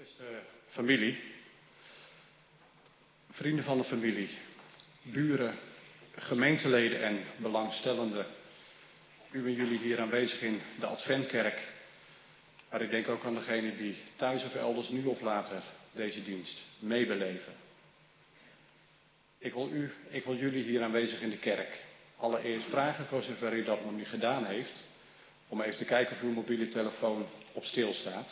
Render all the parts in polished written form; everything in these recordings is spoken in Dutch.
Beste familie, vrienden van de familie, buren, gemeenteleden en belangstellenden, u en jullie hier aanwezig in de Adventkerk, maar ik denk ook aan degenen die thuis of elders nu of later deze dienst meebeleven. Ik wil jullie hier aanwezig in de kerk allereerst vragen, voor zover u dat nog niet gedaan heeft, om even te kijken of uw mobiele telefoon op stil staat.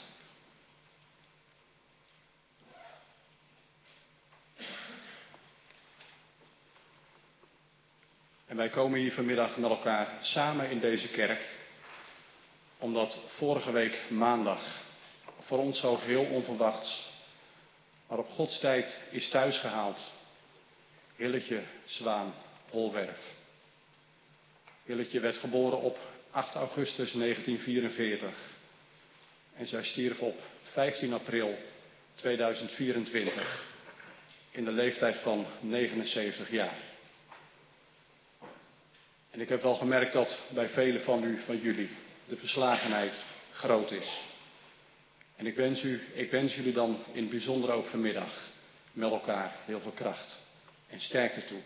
En wij komen hier vanmiddag met elkaar samen in deze kerk, omdat vorige week maandag voor ons zo geheel onverwachts, maar op Gods tijd is thuisgehaald, Hilletje Zwaan Holwerf. Hilletje werd geboren op 8 augustus 1944 en zij stierf op 15 april 2024 in de leeftijd van 79 jaar. En ik heb wel gemerkt dat bij velen van jullie de verslagenheid groot is. En ik wens jullie dan in het bijzonder ook vanmiddag met elkaar heel veel kracht en sterkte toe.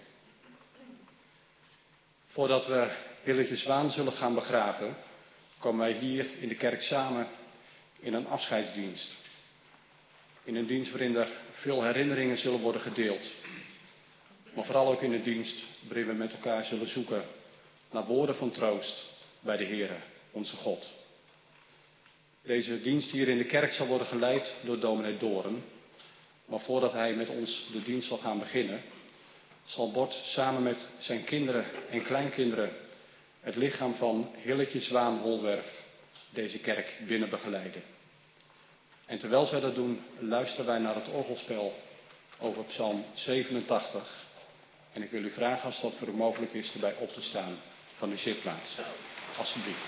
Voordat we Hilletje Zwaan zullen gaan begraven, komen wij hier in de kerk samen in een afscheidsdienst. In een dienst waarin er veel herinneringen zullen worden gedeeld. Maar vooral ook in een dienst waarin we met elkaar zullen zoeken naar woorden van troost bij de Heere, onze God. Deze dienst hier in de kerk zal worden geleid door dominee Doren. Maar voordat hij met ons de dienst zal gaan beginnen, zal Bart samen met zijn kinderen en kleinkinderen het lichaam van Hilletje Zwaan Holwerf deze kerk binnen begeleiden. En terwijl zij dat doen, luisteren wij naar het orgelspel over Psalm 87. En ik wil u vragen, als dat voor u mogelijk is, erbij op te staan van uw zitplaats. Alsjeblieft.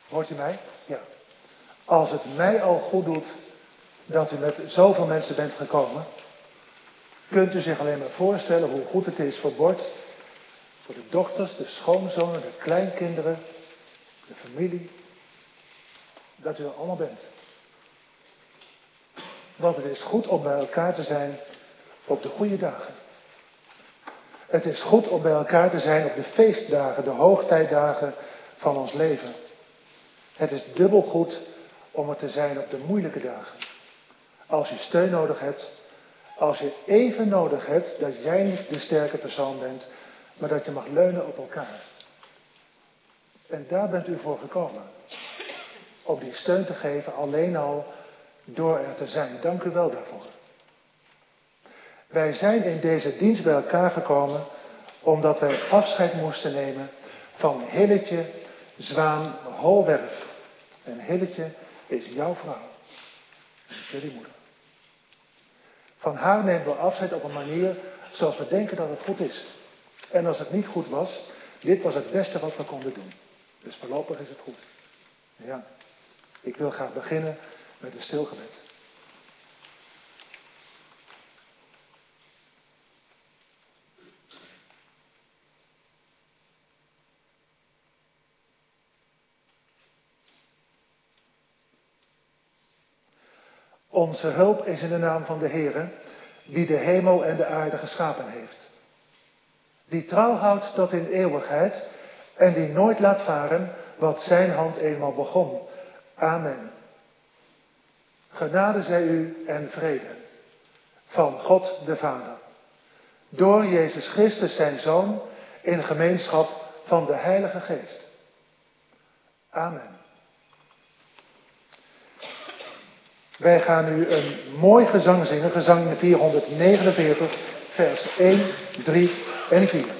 Hoort u mij? Ja. Als het mij al goed doet dat u met zoveel mensen bent gekomen, kunt u zich alleen maar voorstellen hoe goed het is voor Bord, voor de dochters, de schoonzonen, de kleinkinderen, de familie, dat u er allemaal bent. Want het is goed om bij elkaar te zijn op de goede dagen. Het is goed om bij elkaar te zijn op de feestdagen, de hoogtijdagen van ons leven. Het is dubbel goed om er te zijn op de moeilijke dagen. Als je steun nodig hebt, als je even nodig hebt dat jij niet de sterke persoon bent, maar dat je mag leunen op elkaar. En daar bent u voor gekomen. Om die steun te geven alleen al door er te zijn. Dank u wel daarvoor. Wij zijn in deze dienst bij elkaar gekomen omdat wij afscheid moesten nemen van Hilletje Zwaan Holwerf. En Hilletje is jouw vrouw. Dat is jullie moeder. Van haar nemen we afscheid op een manier zoals we denken dat het goed is. En als het niet goed was, dit was het beste wat we konden doen. Dus voorlopig is het goed. Ja, ik wil graag beginnen met een stilgebed. Onze hulp is in de naam van de Heere, die de hemel en de aarde geschapen heeft. Die trouw houdt tot in eeuwigheid en die nooit laat varen wat zijn hand eenmaal begon. Amen. Genade zij u en vrede van God de Vader. Door Jezus Christus zijn Zoon in gemeenschap van de Heilige Geest. Amen. Wij gaan nu een mooi gezang zingen, gezang 449, vers 1, 3 en 4.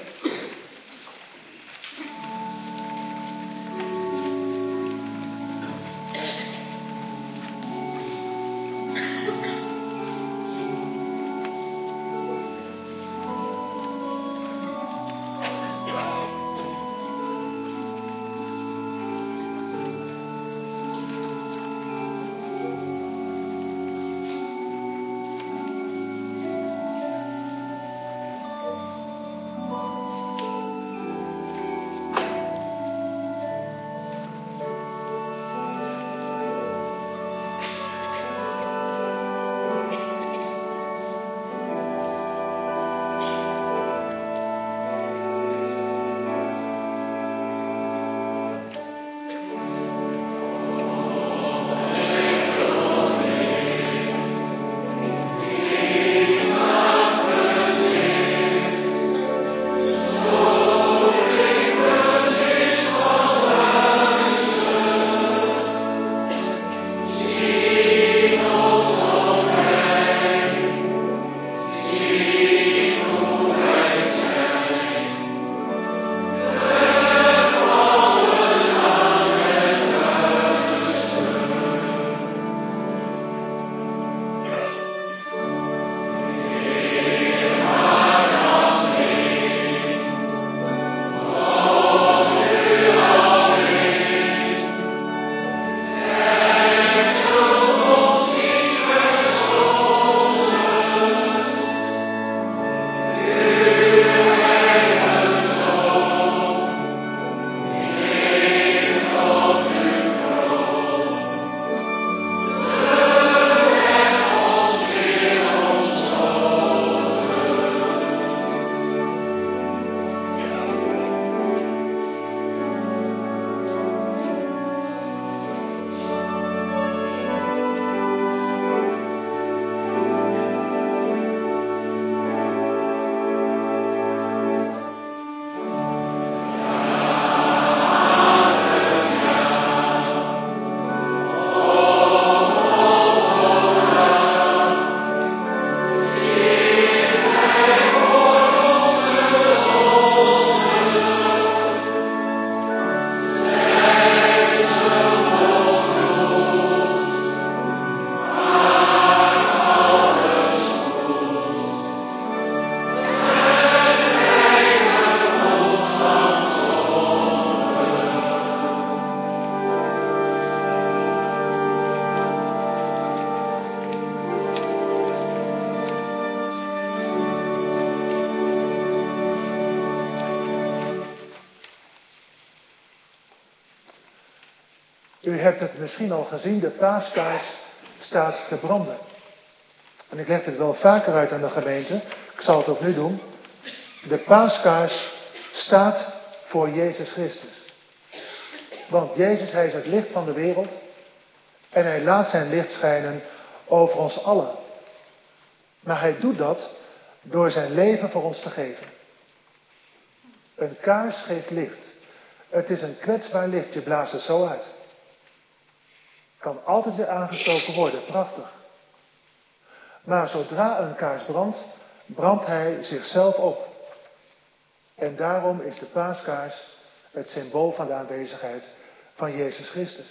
U hebt het misschien al gezien, de paaskaars staat te branden. En ik leg het wel vaker uit aan de gemeente, ik zal het ook nu doen. De paaskaars staat voor Jezus Christus. Want Jezus, hij is het licht van de wereld. En hij laat zijn licht schijnen over ons allen. Maar hij doet dat door zijn leven voor ons te geven. Een kaars geeft licht. Het is een kwetsbaar licht, je blaast het zo uit. Kan altijd weer aangestoken worden, prachtig. Maar zodra een kaars brandt, brandt hij zichzelf op. En daarom is de paaskaars het symbool van de aanwezigheid van Jezus Christus.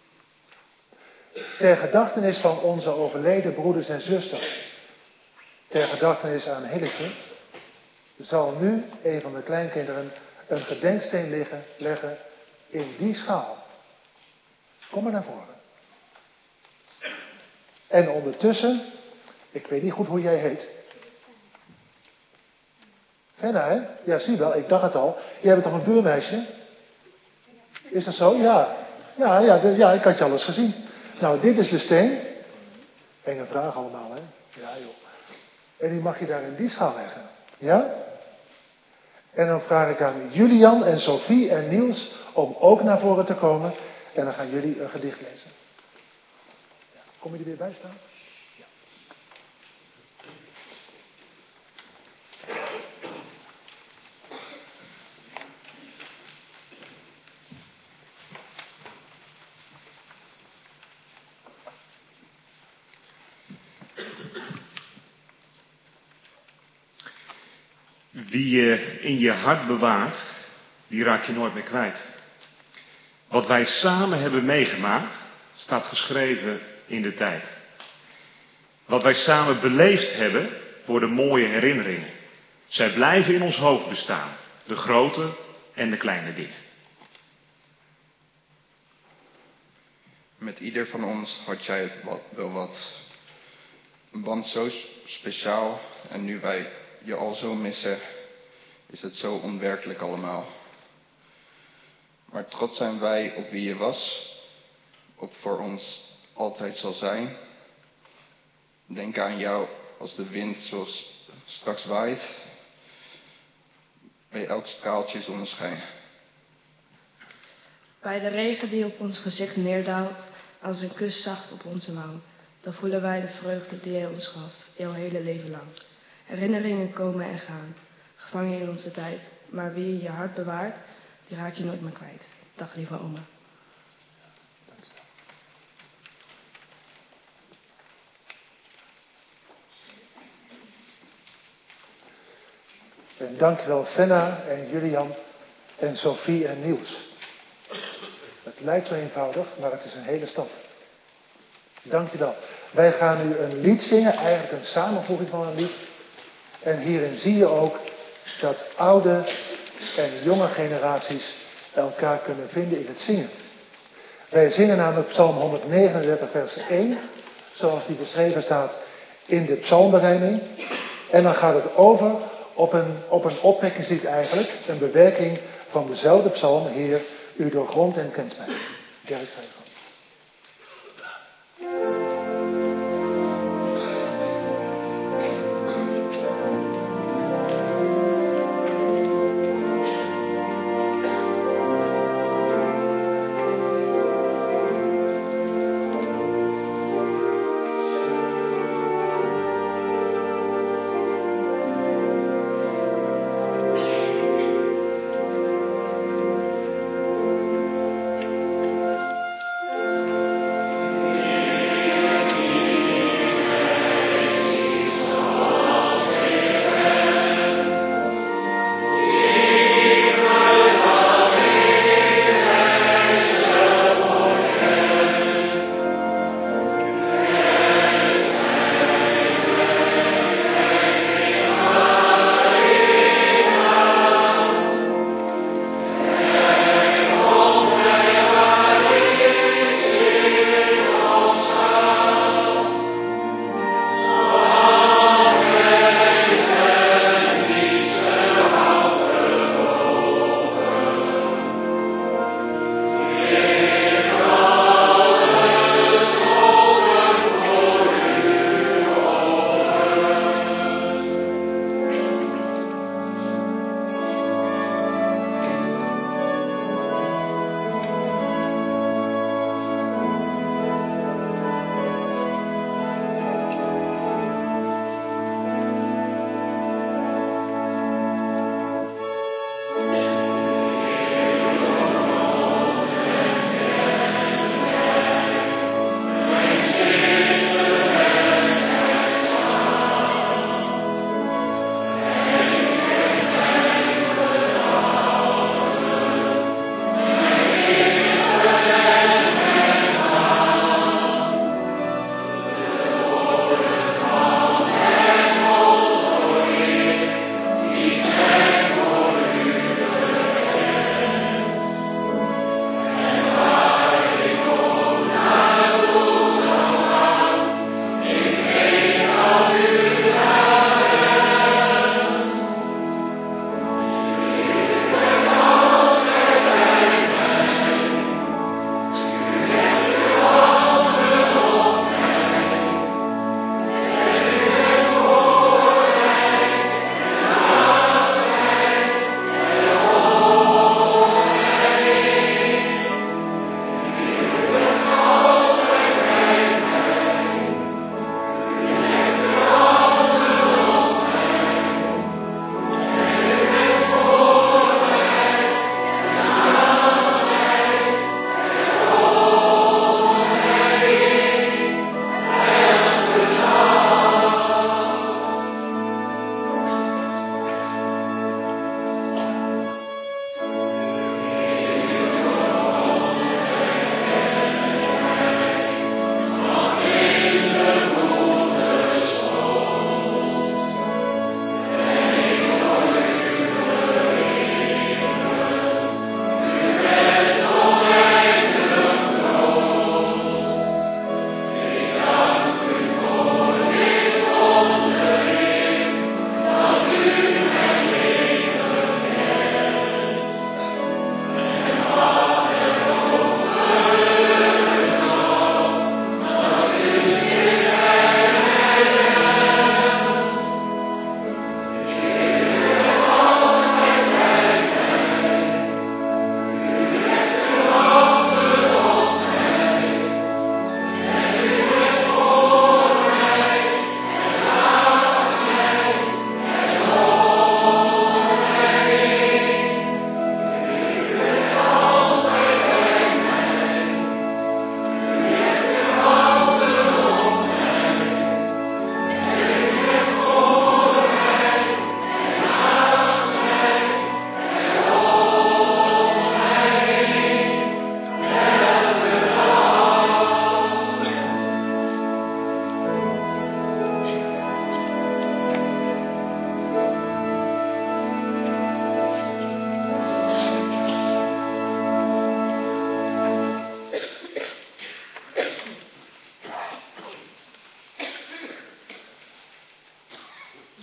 Ter gedachtenis van onze overleden broeders en zusters, ter gedachtenis aan Hilleke, zal nu een van de kleinkinderen een gedenksteen leggen in die schaal. Kom maar naar voren. En ondertussen, ik weet niet goed hoe jij heet. Fenna, hè? Ja, zie wel, ik dacht het al. Jij bent toch een buurmeisje? Is dat zo? Ja. Ja, ik had je al eens gezien. Nou, dit is de steen. Enge vraag allemaal, hè? Ja, joh. En die mag je daar in die schaal leggen. Ja? En dan vraag ik aan Julian en Sophie en Niels om ook naar voren te komen. En dan gaan jullie een gedicht lezen. Ja, kom je er weer bij staan? Ja. Wie je in je hart bewaart, die raak je nooit meer kwijt. Wat wij samen hebben meegemaakt, staat geschreven in de tijd. Wat wij samen beleefd hebben, worden mooie herinneringen. Zij blijven in ons hoofd bestaan, de grote en de kleine dingen. Met ieder van ons had jij het wel wat. Een band zo speciaal en nu wij je al zo missen, is het zo onwerkelijk allemaal. Maar trots zijn wij op wie je was, op voor ons altijd zal zijn. Denk aan jou als de wind zoals straks waait, bij elk straaltje zonneschijn. Bij de regen die op ons gezicht neerdaalt, als een kus zacht op onze wang, dan voelen wij de vreugde die hij ons gaf, jouw hele leven lang. Herinneringen komen en gaan, gevangen in onze tijd, maar wie je hart bewaart, die raak je nooit meer kwijt. Dag lieve oma. En dankjewel Fenna en Julian en Sophie en Niels. Het lijkt zo eenvoudig, maar het is een hele stap. Dankjewel. Wij gaan nu een lied zingen, eigenlijk een samenvoeging van een lied. En hierin zie je ook dat oude en jonge generaties elkaar kunnen vinden in het zingen. Wij zingen namelijk Psalm 139 vers 1, zoals die beschreven staat in de psalmberijming. En dan gaat het over op een opwekkingslied eigenlijk, een bewerking van dezelfde psalm, Heer, u doorgrondt en kent mij. Dirk, ga je gang.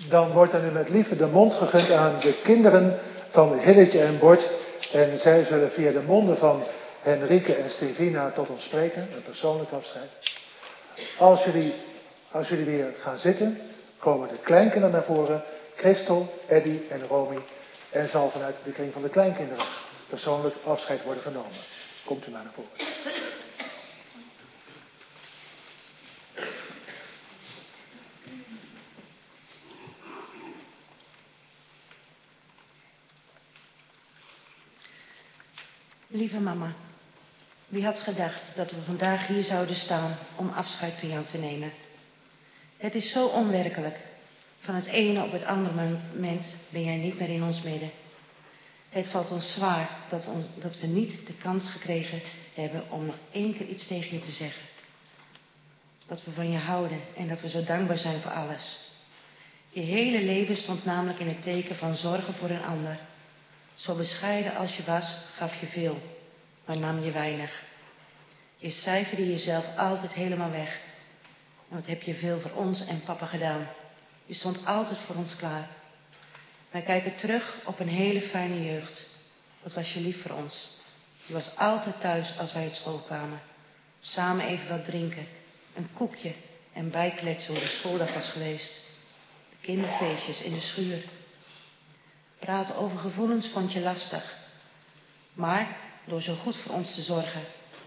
Dan wordt er nu met liefde de mond gegund aan de kinderen van Hilletje en Bort. En zij zullen via de monden van Henrike en Stevina tot ons spreken. Een persoonlijk afscheid. Als jullie weer gaan zitten, komen de kleinkinderen naar voren. Christel, Eddy en Romy. En zal vanuit de kring van de kleinkinderen persoonlijk afscheid worden genomen. Komt u maar naar voren. Lieve mama, wie had gedacht dat we vandaag hier zouden staan om afscheid van jou te nemen? Het is zo onwerkelijk. Van het ene op het andere moment ben jij niet meer in ons midden. Het valt ons zwaar dat we niet de kans gekregen hebben om nog 1 keer iets tegen je te zeggen. Dat we van je houden en dat we zo dankbaar zijn voor alles. Je hele leven stond namelijk in het teken van zorgen voor een ander. Zo bescheiden als je was, gaf je veel, maar nam je weinig. Je cijferde jezelf altijd helemaal weg. En wat heb je veel voor ons en papa gedaan. Je stond altijd voor ons klaar. Wij kijken terug op een hele fijne jeugd. Wat was je lief voor ons. Je was altijd thuis als wij uit school kwamen. Samen even wat drinken, een koekje en bijkletsen hoe de schooldag was geweest. De kinderfeestjes in de schuur. Praten over gevoelens vond je lastig. Maar door zo goed voor ons te zorgen,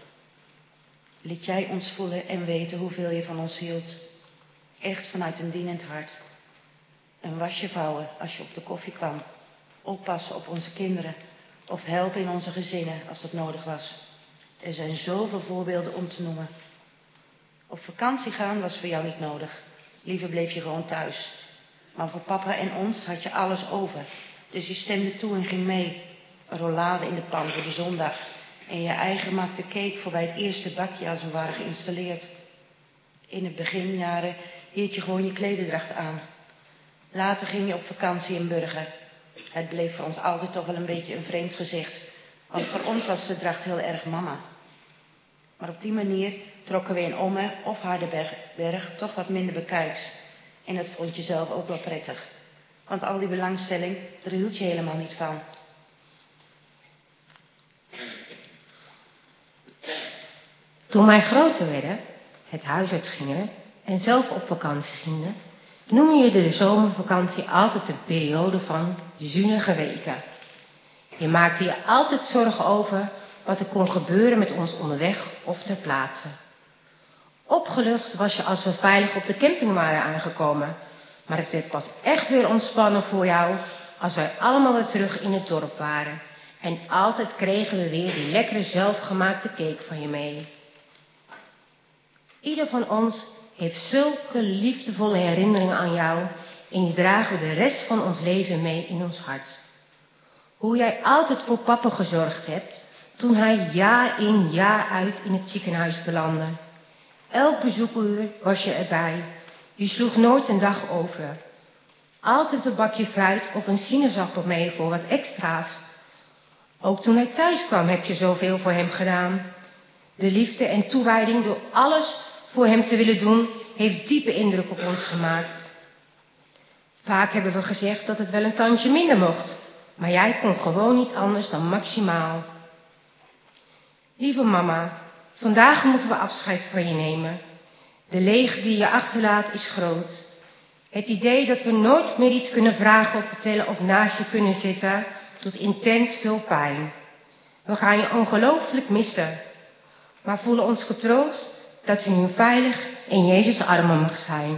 liet jij ons voelen en weten hoeveel je van ons hield. Echt vanuit een dienend hart. Een wasje vouwen als je op de koffie kwam. Oppassen op onze kinderen. Of helpen in onze gezinnen als dat nodig was. Er zijn zoveel voorbeelden om te noemen. Op vakantie gaan was voor jou niet nodig. Liever bleef je gewoon thuis. Maar voor papa en ons had je alles over. Dus je stemde toe en ging mee. Een rollade in de pan voor de zondag. En je eigen gemaakte cake voor bij het eerste bakje als we waren geïnstalleerd. In het beginjaren hield je gewoon je klederdracht aan. Later ging je op vakantie in Burger. Het bleef voor ons altijd toch wel een beetje een vreemd gezicht. Want voor ons was de dracht heel erg mama. Maar op die manier trokken we in Ommen of Hardenberg toch wat minder bekijks. En dat vond je zelf ook wel prettig. Want al die belangstelling, daar hield je helemaal niet van. Toen wij groter werden, het huis uit gingen en zelf op vakantie gingen, noem je de zomervakantie altijd een periode van zunige weken. Je maakte je altijd zorgen over wat er kon gebeuren met ons onderweg of ter plaatse. Opgelucht was je als we veilig op de camping waren aangekomen, maar het werd pas echt weer ontspannen voor jou als wij allemaal weer terug in het dorp waren. En altijd kregen we weer die lekkere zelfgemaakte cake van je mee. Ieder van ons heeft zulke liefdevolle herinneringen aan jou en die dragen we de rest van ons leven mee in ons hart. Hoe jij altijd voor papa gezorgd hebt toen hij jaar in jaar uit in het ziekenhuis belandde. Elk bezoekuur was je erbij. Je sloeg nooit een dag over. Altijd een bakje fruit of een sinaasappel mee voor wat extra's. Ook toen hij thuis kwam heb je zoveel voor hem gedaan. De liefde en toewijding door alles voor hem te willen doen, heeft diepe indruk op ons gemaakt. Vaak hebben we gezegd dat het wel een tandje minder mocht, maar jij kon gewoon niet anders dan maximaal. Lieve mama, vandaag moeten we afscheid van je nemen. De leeg die je achterlaat is groot. Het idee dat we nooit meer iets kunnen vragen of vertellen of naast je kunnen zitten, doet intens veel pijn. We gaan je ongelooflijk missen, maar voelen ons getroost dat je nu veilig in Jezus' armen mag zijn.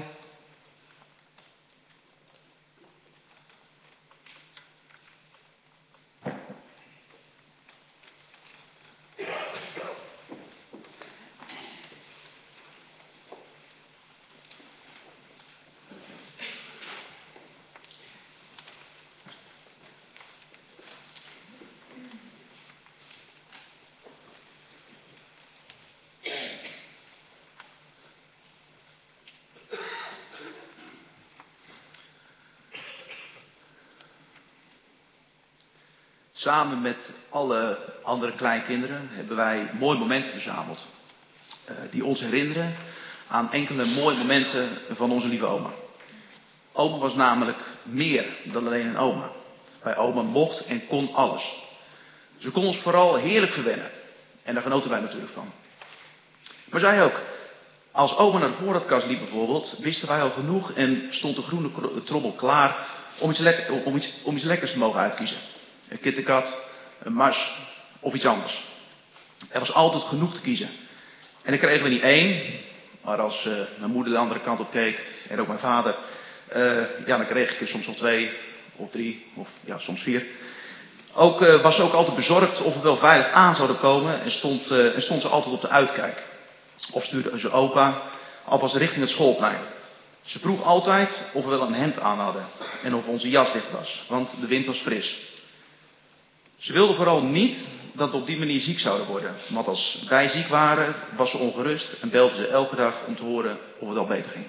Samen met alle andere kleinkinderen hebben wij mooie momenten verzameld. Die ons herinneren aan enkele mooie momenten van onze lieve oma. Oma was namelijk meer dan alleen een oma. Bij oma mocht en kon alles. Ze kon ons vooral heerlijk verwennen. En daar genoten wij natuurlijk van. Maar zij ook. Als oma naar de voorraadkast liep bijvoorbeeld, wisten wij al genoeg en stond de groene trommel klaar om iets lekkers te mogen uitkiezen. Een KitKat, een Mars of iets anders. Er was altijd genoeg te kiezen. En dan kregen we niet één, maar als mijn moeder de andere kant op keek en ook mijn vader, dan kreeg ik er soms nog 2 of 3 of ja, soms 4. Was ze ook altijd bezorgd of we wel veilig aan zouden komen en stond ze altijd op de uitkijk. Of stuurde ze opa alvast richting het schoolplein. Ze vroeg altijd of we wel een hemd aan hadden en of onze jas dicht was, want de wind was fris. Ze wilde vooral niet dat we op die manier ziek zouden worden, want als wij ziek waren, was ze ongerust en belde ze elke dag om te horen of het al beter ging.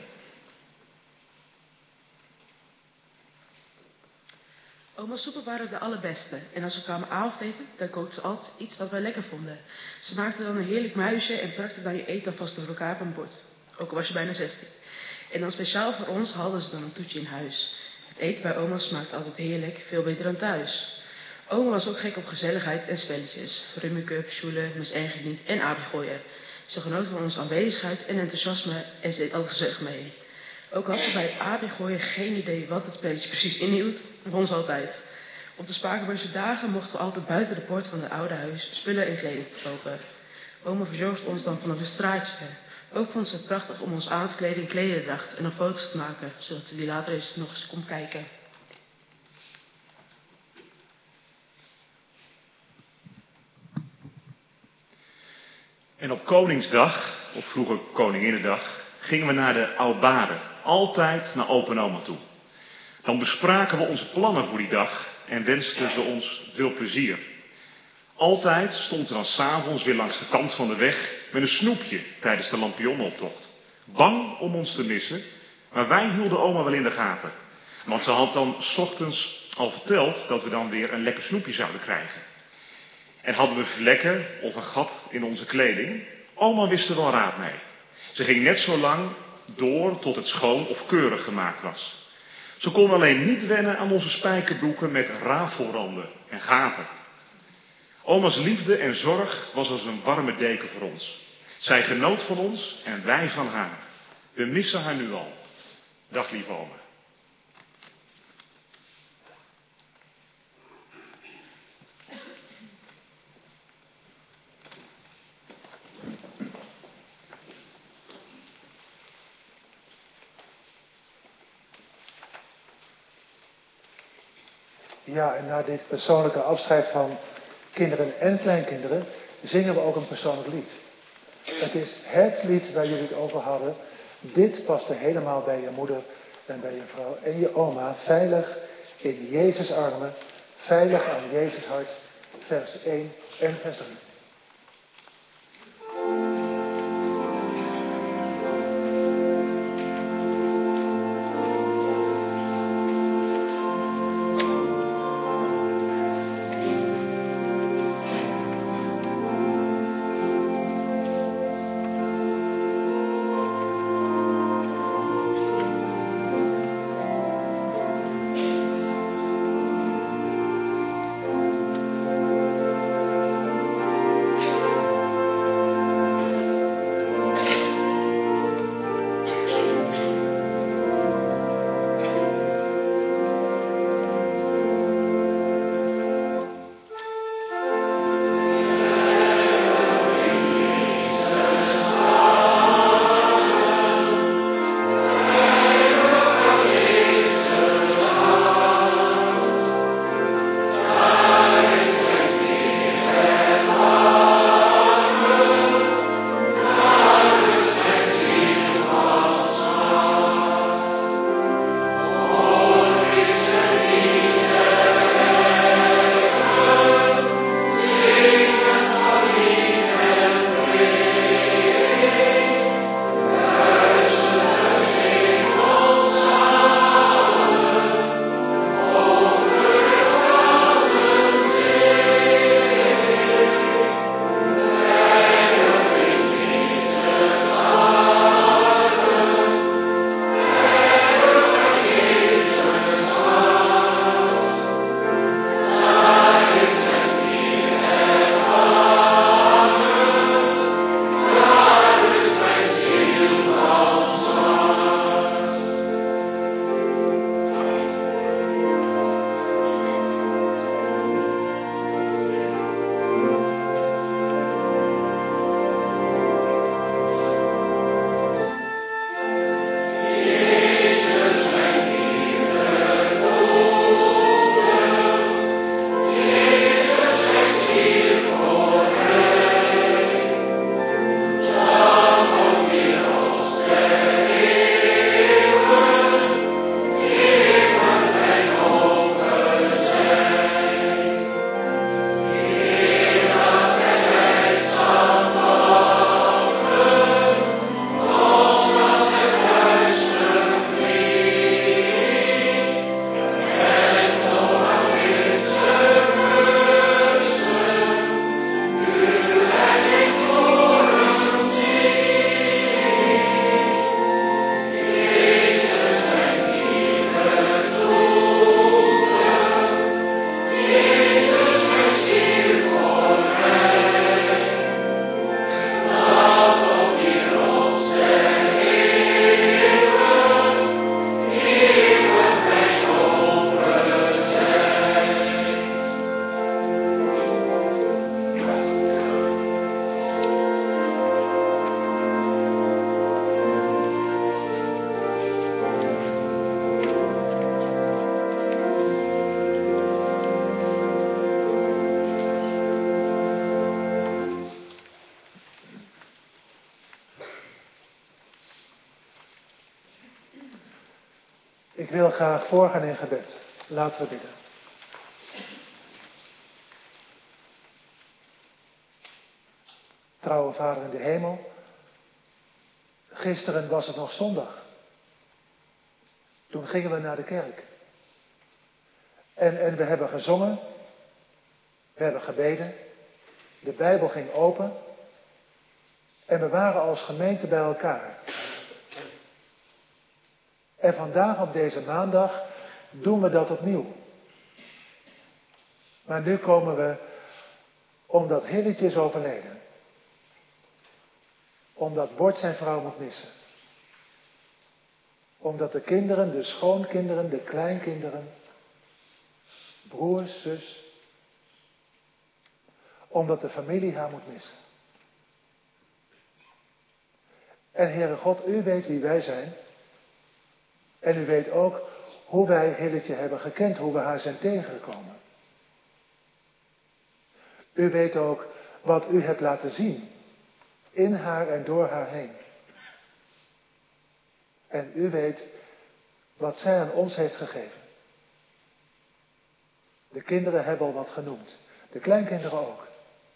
Oma's soepen waren de allerbeste en als we kwamen avondeten, dan kookte ze altijd iets wat wij lekker vonden. Ze maakte dan een heerlijk muisje en prakte dan je eten alvast door elkaar op een bord. Ook al was je bijna 16. En dan speciaal voor ons hadden ze dan een toetje in huis. Het eten bij oma smaakte altijd heerlijk, veel beter dan thuis. Oma was ook gek op gezelligheid en spelletjes. Rummikub, sjoelen, mis erger niet en abiegooien. Ze genoot van onze aanwezigheid en enthousiasme en ze deed altijd gezellig mee. Ook had ze bij het abiegooien geen idee wat het spelletje precies inhield, won ze altijd. Op de Spakenburgse dagen mochten we altijd buiten de poort van het oude huis spullen en kleding verkopen. Oma verzorgde ons dan vanaf een straatje. Ook vond ze het prachtig om ons aan te kleden in klederdracht en dan foto's te maken, zodat ze die later eens nog eens kon kijken. En op Koningsdag, of vroeger Koninginnedag, gingen we naar de Oudbade. Altijd naar opa en oma toe. Dan bespraken we onze plannen voor die dag en wensten ze ons veel plezier. Altijd stond ze dan 's avonds weer langs de kant van de weg met een snoepje tijdens de lampionnenoptocht. Bang om ons te missen, maar wij hielden oma wel in de gaten. Want ze had dan 's ochtends al verteld dat we dan weer een lekker snoepje zouden krijgen. En hadden we vlekken of een gat in onze kleding, oma wist er wel raad mee. Ze ging net zo lang door tot het schoon of keurig gemaakt was. Ze kon alleen niet wennen aan onze spijkerbroeken met rafelranden en gaten. Oma's liefde en zorg was als een warme deken voor ons. Zij genoot van ons en wij van haar. We missen haar nu al. Dag lieve oma. Ja, en na dit persoonlijke afscheid van kinderen en kleinkinderen zingen we ook een persoonlijk lied. Het is het lied waar jullie het over hadden. Dit paste helemaal bij je moeder en bij je vrouw en je oma. Veilig in Jezus' armen, veilig aan Jezus hart. Vers 1 en vers 3. Ik wil graag voorgaan in gebed. Laten we bidden. Trouwe Vader in de hemel, gisteren was het nog zondag. Toen gingen we naar de kerk. En we hebben gezongen, we hebben gebeden, de Bijbel ging open en we waren als gemeente bij elkaar. En vandaag op deze maandag doen we dat opnieuw. Maar nu komen we omdat Hilletje is overleden. Omdat Bort zijn vrouw moet missen. Omdat de kinderen, de schoonkinderen, de kleinkinderen, broers, zus, omdat de familie haar moet missen. En Heere God, u weet wie wij zijn. En u weet ook hoe wij Hilletje hebben gekend, hoe we haar zijn tegengekomen. U weet ook wat u hebt laten zien, in haar en door haar heen. En u weet wat zij aan ons heeft gegeven. De kinderen hebben al wat genoemd, de kleinkinderen ook.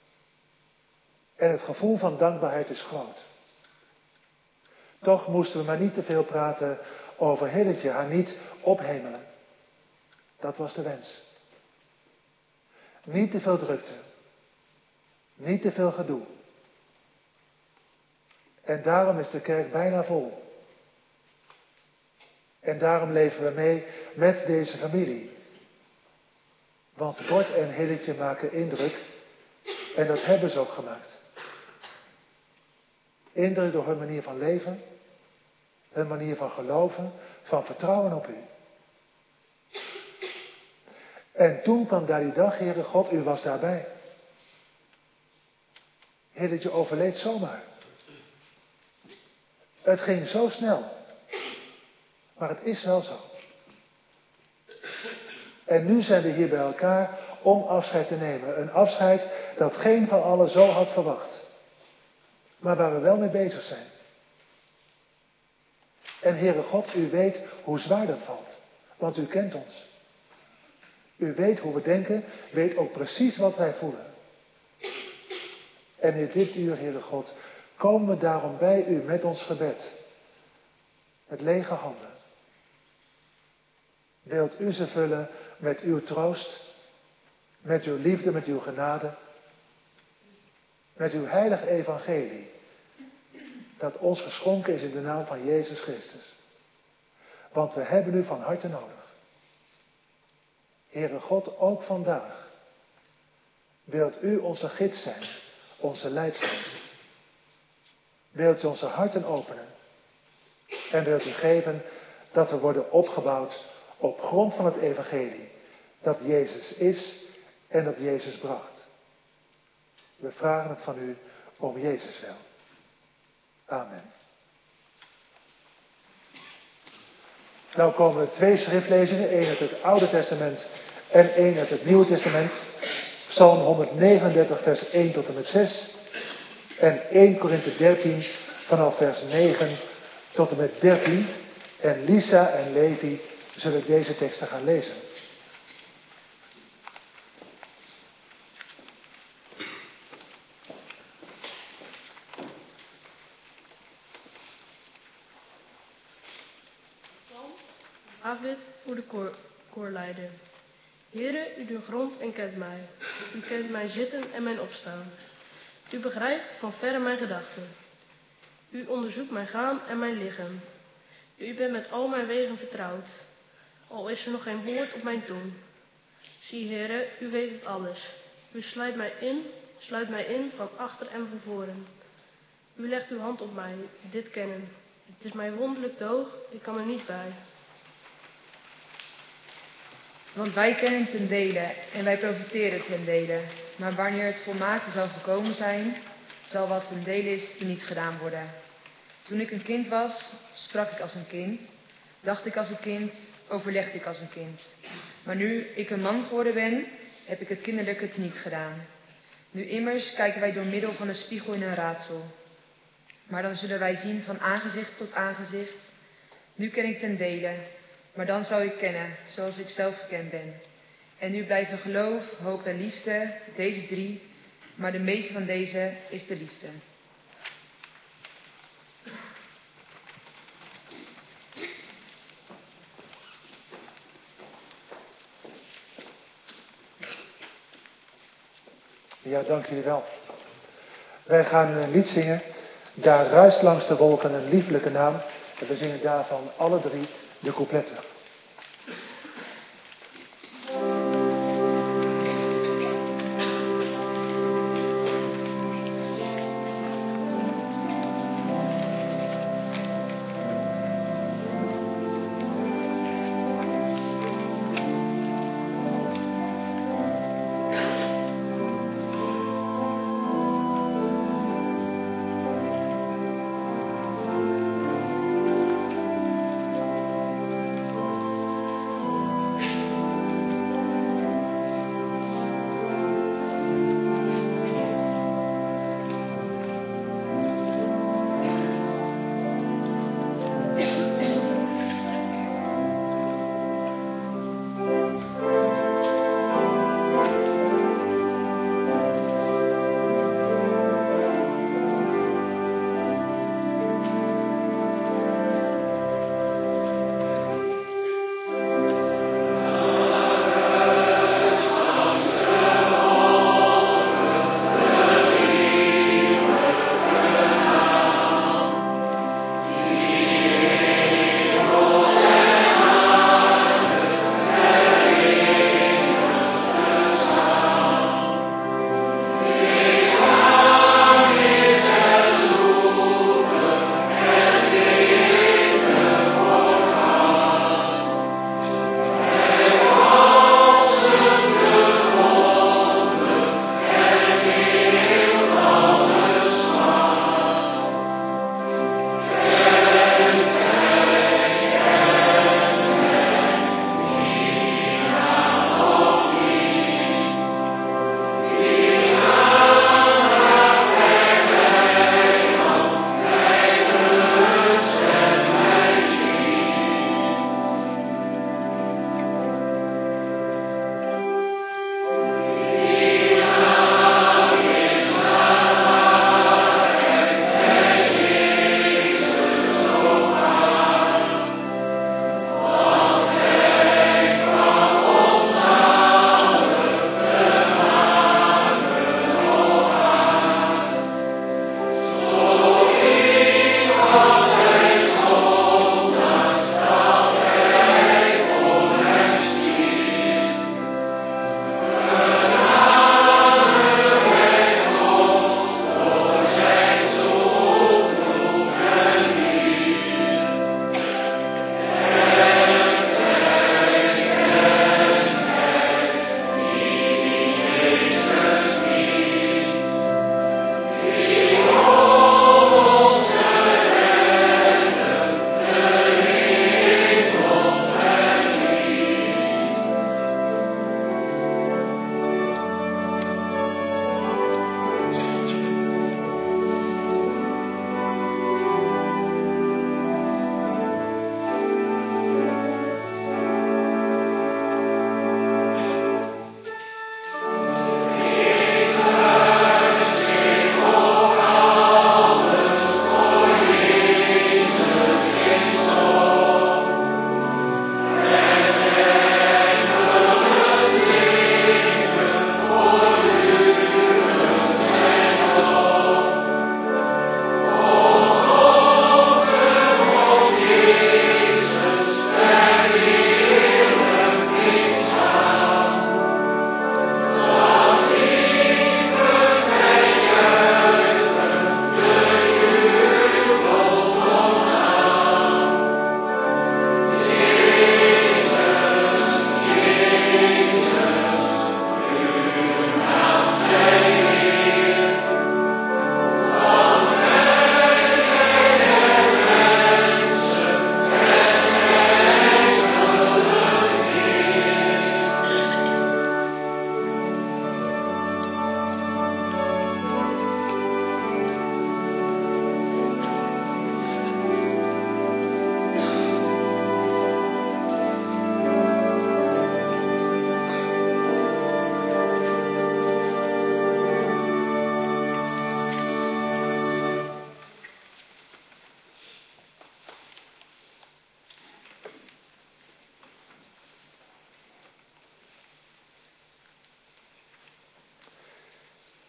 En het gevoel van dankbaarheid is groot. Toch moesten we maar niet te veel praten over Hilletje, haar niet ophemelen. Dat was de wens. Niet te veel drukte. Niet te veel gedoe. En daarom is de kerk bijna vol. En daarom leven we mee met deze familie. Want Bort en Hilletje maken indruk. En dat hebben ze ook gemaakt. Indruk door hun manier van leven. Hun manier van geloven. Van vertrouwen op u. En toen kwam daar die dag, Heere God, u was daarbij. Hilletje overleed zomaar. Het ging zo snel. Maar het is wel zo. En nu zijn we hier bij elkaar om afscheid te nemen. Een afscheid dat geen van allen zo had verwacht. Maar waar we wel mee bezig zijn. En Heere God, u weet hoe zwaar dat valt. Want u kent ons. U weet hoe we denken, weet ook precies wat wij voelen. En in dit uur, Heere God, komen we daarom bij u met ons gebed. Met lege handen. Wilt u ze vullen met uw troost, met uw liefde, met uw genade, met uw heilig evangelie, dat ons geschonken is in de naam van Jezus Christus. Want we hebben u van harte nodig. Heere God, ook vandaag wilt u onze gids zijn, onze leidsman. Wilt u onze harten openen en wilt u geven dat we worden opgebouwd op grond van het evangelie, dat Jezus is en dat Jezus bracht. We vragen het van u om Jezus wil. Amen. Nou komen er 2 schriftlezingen, 1 uit het Oude Testament en 1 uit het Nieuwe Testament. Psalm 139 vers 1 tot en met 6 en 1 Korinthe 13 vanaf vers 9 tot en met 13. En Lisa en Levi zullen deze teksten gaan lezen. David voor de koorleider. Heere, u doorgrondt en kent mij. U kent mijn zitten en mijn opstaan. U begrijpt van verre mijn gedachten. U onderzoekt mijn gaan en mijn liggen. U bent met al mijn wegen vertrouwd. Al is er nog geen woord op mijn tong. Zie, Heere, u weet het alles. U sluit mij in van achter en van voren. U legt uw hand op mij, dit kennen. Het is mij wonderlijk doog, ik kan er niet bij. Want wij kennen ten dele en wij profiteren ten dele. Maar wanneer het volmaakte zal gekomen zijn, zal wat ten dele is teniet gedaan worden. Toen ik een kind was, sprak ik als een kind, dacht ik als een kind, overlegde ik als een kind. Maar nu ik een man geworden ben, heb ik het kinderlijke teniet gedaan. Nu immers kijken wij door middel van een spiegel in een raadsel. Maar dan zullen wij zien van aangezicht tot aangezicht. Nu ken ik ten dele, Maar dan zou ik kennen, zoals ik zelf gekend ben. En nu blijven geloof, hoop en liefde, deze 3, maar de meeste van deze is de liefde. Ja, dank jullie wel. Wij gaan nu een lied zingen. Daar ruist langs de wolken een lieflijke naam. En we zingen daarvan alle 3 de coupletten.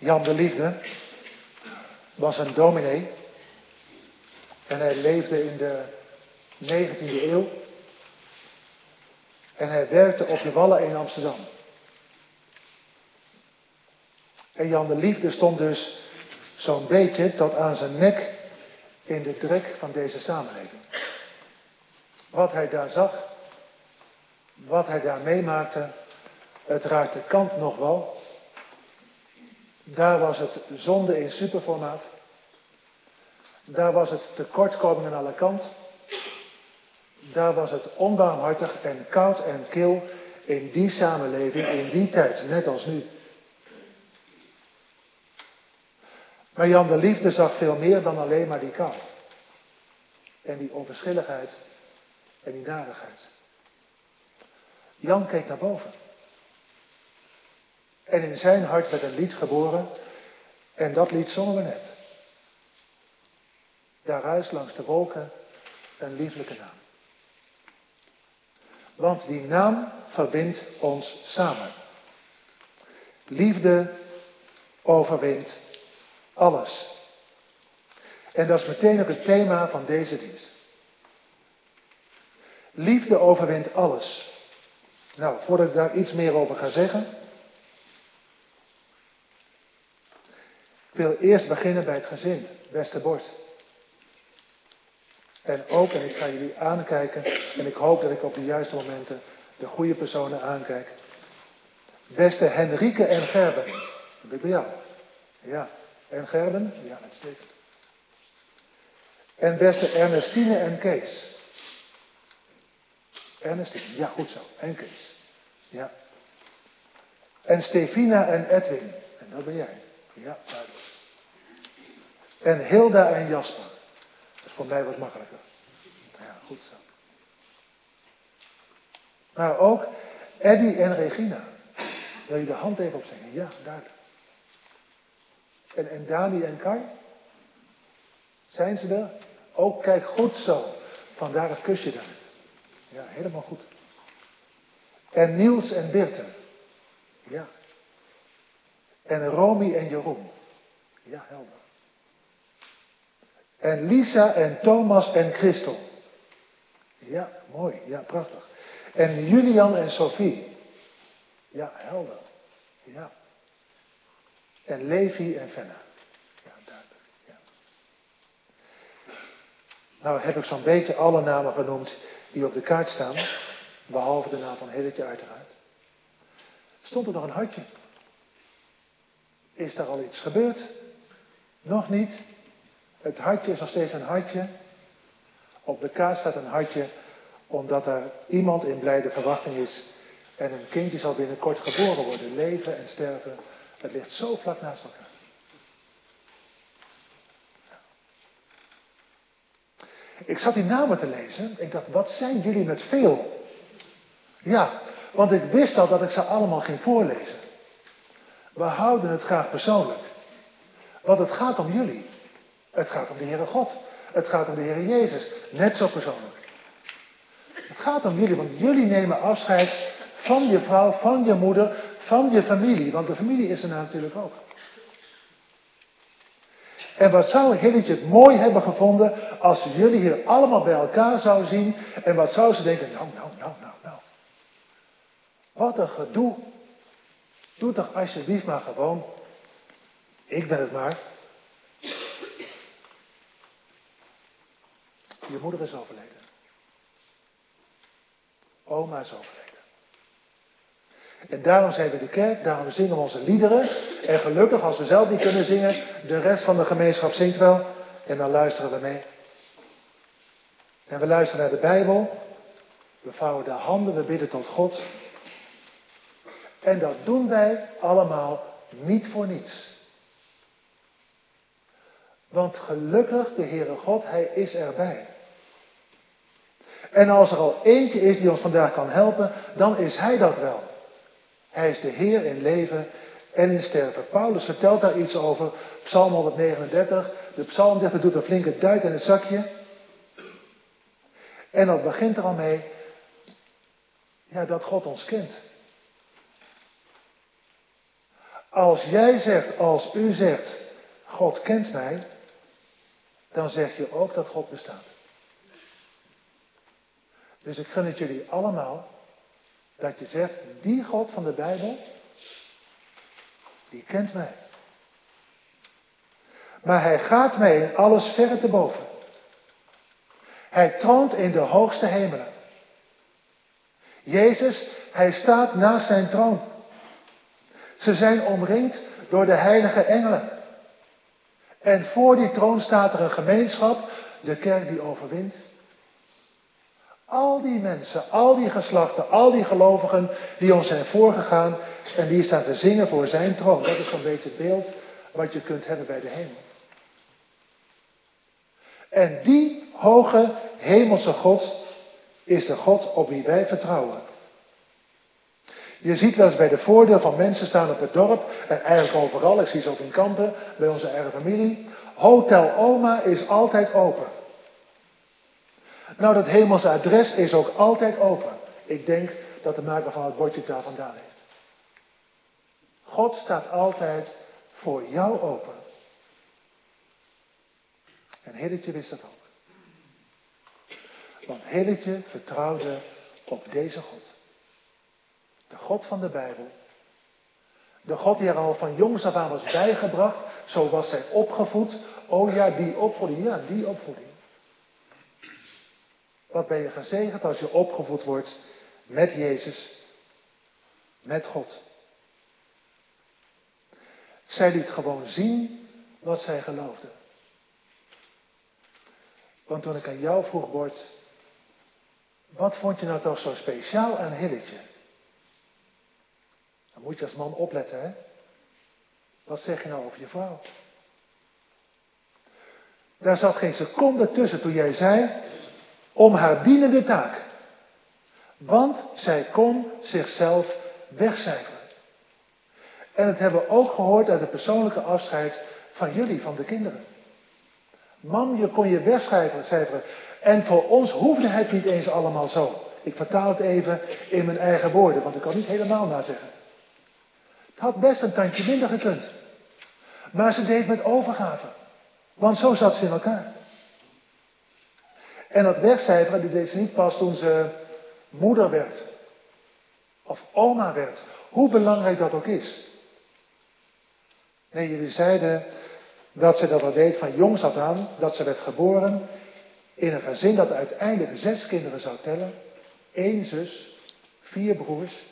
Jan de Liefde was een dominee en hij leefde in de 19e eeuw en hij werkte op de Wallen in Amsterdam. En Jan de Liefde stond dus zo'n beetje tot aan zijn nek in de drek van deze samenleving. Wat hij daar zag, wat hij daar meemaakte, het raakte Kant nog wel. Daar was het zonde in superformaat. Daar was het tekortkomingen aan alle kant. Daar was het onbarmhartig en koud en kil in die samenleving, in die tijd, net als nu. Maar Jan de Liefde zag veel meer dan alleen maar die kou. En die onverschilligheid en die narigheid. Jan keek naar boven. En in zijn hart werd een lied geboren. En dat lied zongen we net. Daar ruist langs de wolken een lieflijke naam. Want die naam verbindt ons samen. Liefde overwint alles. En dat is meteen ook het thema van deze dienst. Liefde overwint alles. Nou, voordat ik daar iets meer over ga zeggen. Ik wil eerst beginnen bij het gezin, Westerbord. En ik ga jullie aankijken en ik hoop dat ik op de juiste momenten de goede personen aankijk. Beste Henrike en Gerben. Dat ben ik bij jou. Ja. En Gerben? Ja, uitstekend. En beste Ernestine en Kees. Ernestine, ja goed zo. En Kees. Ja. En Stefina en Edwin. En dat ben jij. Ja, duidelijk. En Hilda en Jasper. Dat is voor mij wat makkelijker. Ja, goed zo. Maar ook Eddy en Regina. Wil je de hand even opsteken? Ja, duidelijk. En Dani en Kai? Zijn ze er? Ook kijk goed zo. Vandaar het kusje daarnet. Ja, helemaal goed. En Niels en Birte. Ja. En Romy en Jeroen. Ja, helder. En Lisa en Thomas en Christel. Ja, mooi. Ja, prachtig. En Julian en Sophie. Ja, helder. Ja. En Levi en Fenna. Ja, duidelijk. Ja. Nou heb ik zo'n beetje alle namen genoemd die op de kaart staan. Behalve de naam van Hilletje uiteraard. Stond er nog een hartje? Is er al iets gebeurd? Nog niet. Het hartje is nog steeds een hartje. Op de kaart staat een hartje omdat er iemand in blijde verwachting is. En een kindje zal binnenkort geboren worden. Leven en sterven. Het ligt zo vlak naast elkaar. Ik zat die namen te lezen. Ik dacht, wat zijn jullie met veel? Ja, want ik wist al dat ik ze allemaal ging voorlezen. We houden het graag persoonlijk. Want het gaat om jullie. Het gaat om de Heere God. Het gaat om de Heere Jezus. Net zo persoonlijk. Het gaat om jullie, want jullie nemen afscheid van je vrouw, van je moeder, van je familie. Want de familie is er natuurlijk ook. En wat zou Hilletje het mooi hebben gevonden als ze jullie hier allemaal bij elkaar zou zien. En wat zou ze denken, nou. Wat een gedoe. Doe toch alsjeblieft maar gewoon. Ik ben het maar. Je moeder is overleden. Oma is overleden. En daarom zijn we in de kerk, daarom zingen we onze liederen. En gelukkig, als we zelf niet kunnen zingen, de rest van de gemeenschap zingt wel. En dan luisteren we mee. En we luisteren naar de Bijbel. We vouwen de handen, we bidden tot God. En dat doen wij allemaal niet voor niets. Want gelukkig, de Heere God, Hij is erbij. En als er al eentje is die ons vandaag kan helpen, dan is Hij dat wel. Hij is de Heer in leven en in sterven. Paulus vertelt daar iets over, Psalm 139. De psalmdichter doet een flinke duit in het zakje. En dat begint er al mee, ja, dat God ons kent. Als jij zegt, als u zegt, God kent mij, dan zeg je ook dat God bestaat. Dus ik gun het jullie allemaal, dat je zegt, die God van de Bijbel, die kent mij. Maar hij gaat mij in alles verre te boven. Hij troont in de hoogste hemelen. Jezus, hij staat naast zijn troon. Ze zijn omringd door de heilige engelen. En voor die troon staat er een gemeenschap, de kerk die overwint. Al die mensen, al die geslachten, al die gelovigen die ons zijn voorgegaan en die staan te zingen voor zijn troon. Dat is zo'n beetje het beeld wat je kunt hebben bij de hemel. En die hoge hemelse God is de God op wie wij vertrouwen. Je ziet wel eens bij de voordeur van mensen staan op het dorp en eigenlijk overal, ik zie ze ook in Kampen, bij onze eigen familie. Hotel Oma is altijd open. Nou, dat hemelse adres is ook altijd open. Ik denk dat de maker van het bordje het daar vandaan heeft. God staat altijd voor jou open. En Hilletje wist dat ook. Want Hilletje vertrouwde op deze God. De God van de Bijbel. De God die er al van jongs af aan was bijgebracht. Zo was zij opgevoed. Oh ja, die opvoeding. Ja, die opvoeding. Wat ben je gezegend als je opgevoed wordt met Jezus. Met God. Zij liet gewoon zien wat zij geloofde. Want toen ik aan jou vroeg, Bord, wat vond je nou toch zo speciaal aan Hilletje? Dan moet je als man opletten, hè? Wat zeg je nou over je vrouw? Daar zat geen seconde tussen toen jij zei, om haar dienende taak. Want zij kon zichzelf wegcijferen. En dat hebben we ook gehoord uit het persoonlijke afscheid van jullie, van de kinderen. Mam, je kon je wegcijferen. En voor ons hoefde het niet eens allemaal zo. Ik vertaal het even in mijn eigen woorden, want ik kan niet helemaal nazeggen. Het had best een tandje minder gekund. Maar ze deed met overgave. Want zo zat ze in elkaar. En dat wegcijferen, die deed ze niet pas toen ze moeder werd. Of oma werd. Hoe belangrijk dat ook is. Nee, jullie zeiden dat ze dat al deed van jongs af aan. Dat ze werd geboren in een gezin dat uiteindelijk 6 kinderen zou tellen. 1 zus, 4 broers.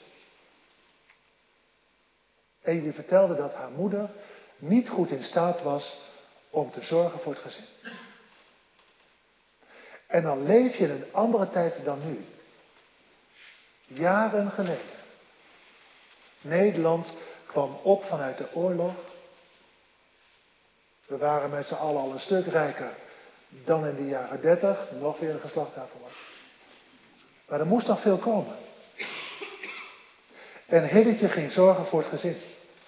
En jullie vertelden dat haar moeder niet goed in staat was om te zorgen voor het gezin. En dan leef je in een andere tijd dan nu. Jaren geleden. Nederland kwam op vanuit de oorlog. We waren met z'n allen al een stuk rijker dan in de jaren 30. Nog weer een geslacht daarvoor. Maar er moest nog veel komen. En Hilletje ging zorgen voor het gezin.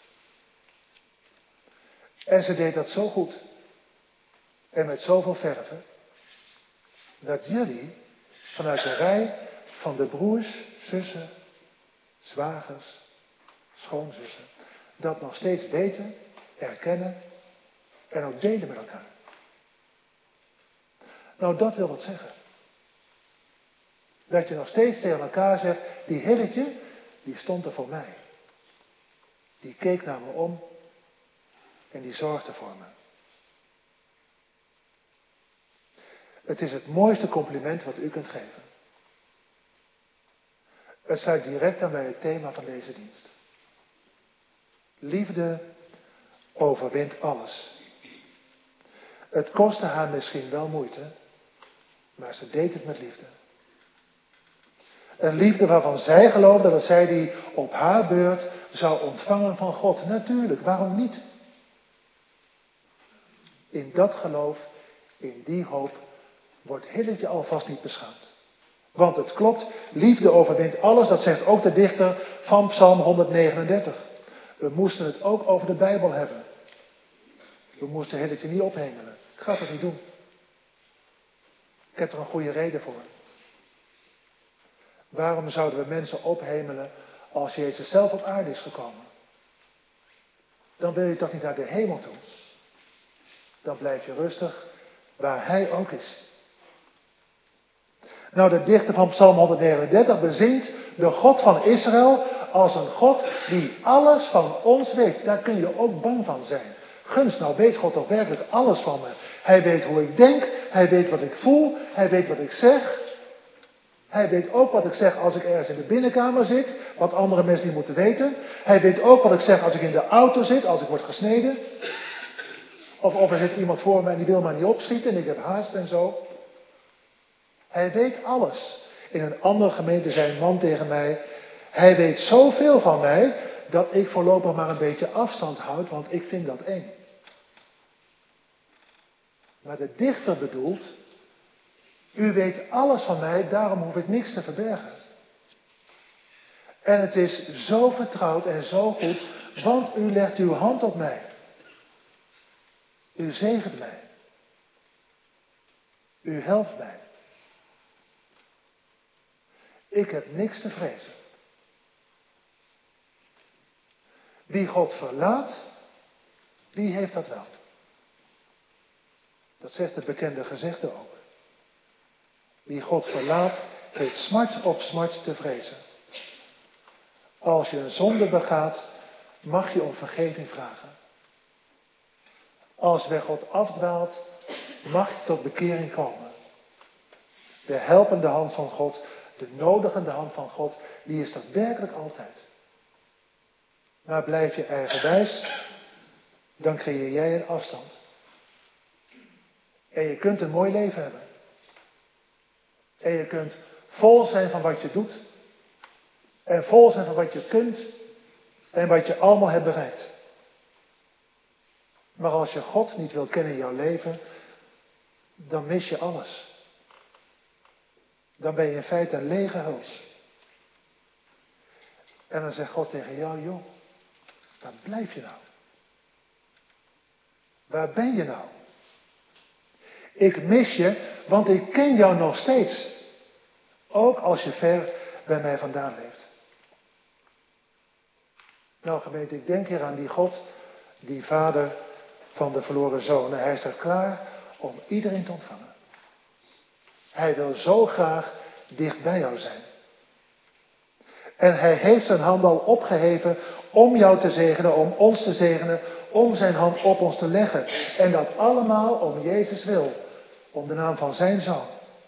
En ze deed dat zo goed. En met zoveel verve. Dat jullie vanuit de rij van de broers, zussen, zwagers, schoonzussen. Dat nog steeds weten, erkennen en ook delen met elkaar. Nou, dat wil wat zeggen. Dat je nog steeds tegen elkaar zegt, die Hilletje, die stond er voor mij. Die keek naar me om en die zorgde voor me. Het is het mooiste compliment wat u kunt geven. Het sluit direct aan bij het thema van deze dienst. Liefde overwint alles. Het kostte haar misschien wel moeite, maar ze deed het met liefde. Een liefde waarvan zij geloofde dat zij die op haar beurt zou ontvangen van God. Natuurlijk, waarom niet? In dat geloof, in die hoop, wordt Hilletje alvast niet beschaamd. Want het klopt, liefde overwint alles, dat zegt ook de dichter van Psalm 139. We moesten het ook over de Bijbel hebben. We moesten Hilletje niet ophemelen. Ik ga het niet doen. Ik heb er een goede reden voor. Waarom zouden we mensen ophemelen als Jezus zelf op aarde is gekomen? dan wil je toch niet naar de hemel toe. Dan blijf je rustig waar hij ook is. Nou, de dichter van Psalm 139 bezingt de God van Israël als een God die alles van ons weet. Daar kun je ook bang van zijn. Gunst, nou weet God toch werkelijk alles van me. Hij weet hoe ik denk, hij weet wat ik voel, hij weet wat ik zeg. Hij weet ook wat ik zeg als ik ergens in de binnenkamer zit, wat andere mensen niet moeten weten. Hij weet ook wat ik zeg als ik in de auto zit, als ik word gesneden. Of er zit iemand voor mij en die wil mij niet opschieten en ik heb haast en zo. Hij weet alles. In een andere gemeente zei een man tegen mij, hij weet zoveel van mij dat ik voorlopig maar een beetje afstand houd, want ik vind dat eng. Maar de dichter bedoelt, u weet alles van mij, daarom hoef ik niks te verbergen. En het is zo vertrouwd en zo goed, want u legt uw hand op mij. U zegent mij. U helpt mij. Ik heb niks te vrezen. Wie God verlaat, die heeft dat wel. Dat zegt het bekende gezegde ook. Wie God verlaat, heeft smart op smart te vrezen. Als je een zonde begaat, mag je om vergeving vragen. Als je bij God afdwaalt, mag je tot bekering komen. De helpende hand van God, de nodigende hand van God, die is er werkelijk altijd. Maar blijf je eigenwijs, dan creëer jij een afstand. En je kunt een mooi leven hebben. En je kunt vol zijn van wat je doet. En vol zijn van wat je kunt. En wat je allemaal hebt bereikt. Maar als je God niet wil kennen in jouw leven, dan mis je alles. Dan ben je in feite een lege huls. En dan zegt God tegen jou, joh, waar blijf je nou? Waar ben je nou? Ik mis je, want ik ken jou nog steeds. Ook als je ver bij mij vandaan leeft. Nou gemeente, ik denk hier aan die God, die vader van de verloren zoon. Hij is er klaar om iedereen te ontvangen. Hij wil zo graag dicht bij jou zijn. En hij heeft zijn hand al opgeheven om jou te zegenen, om ons te zegenen, om zijn hand op ons te leggen. En dat allemaal om Jezus wil, om de naam van zijn zoon.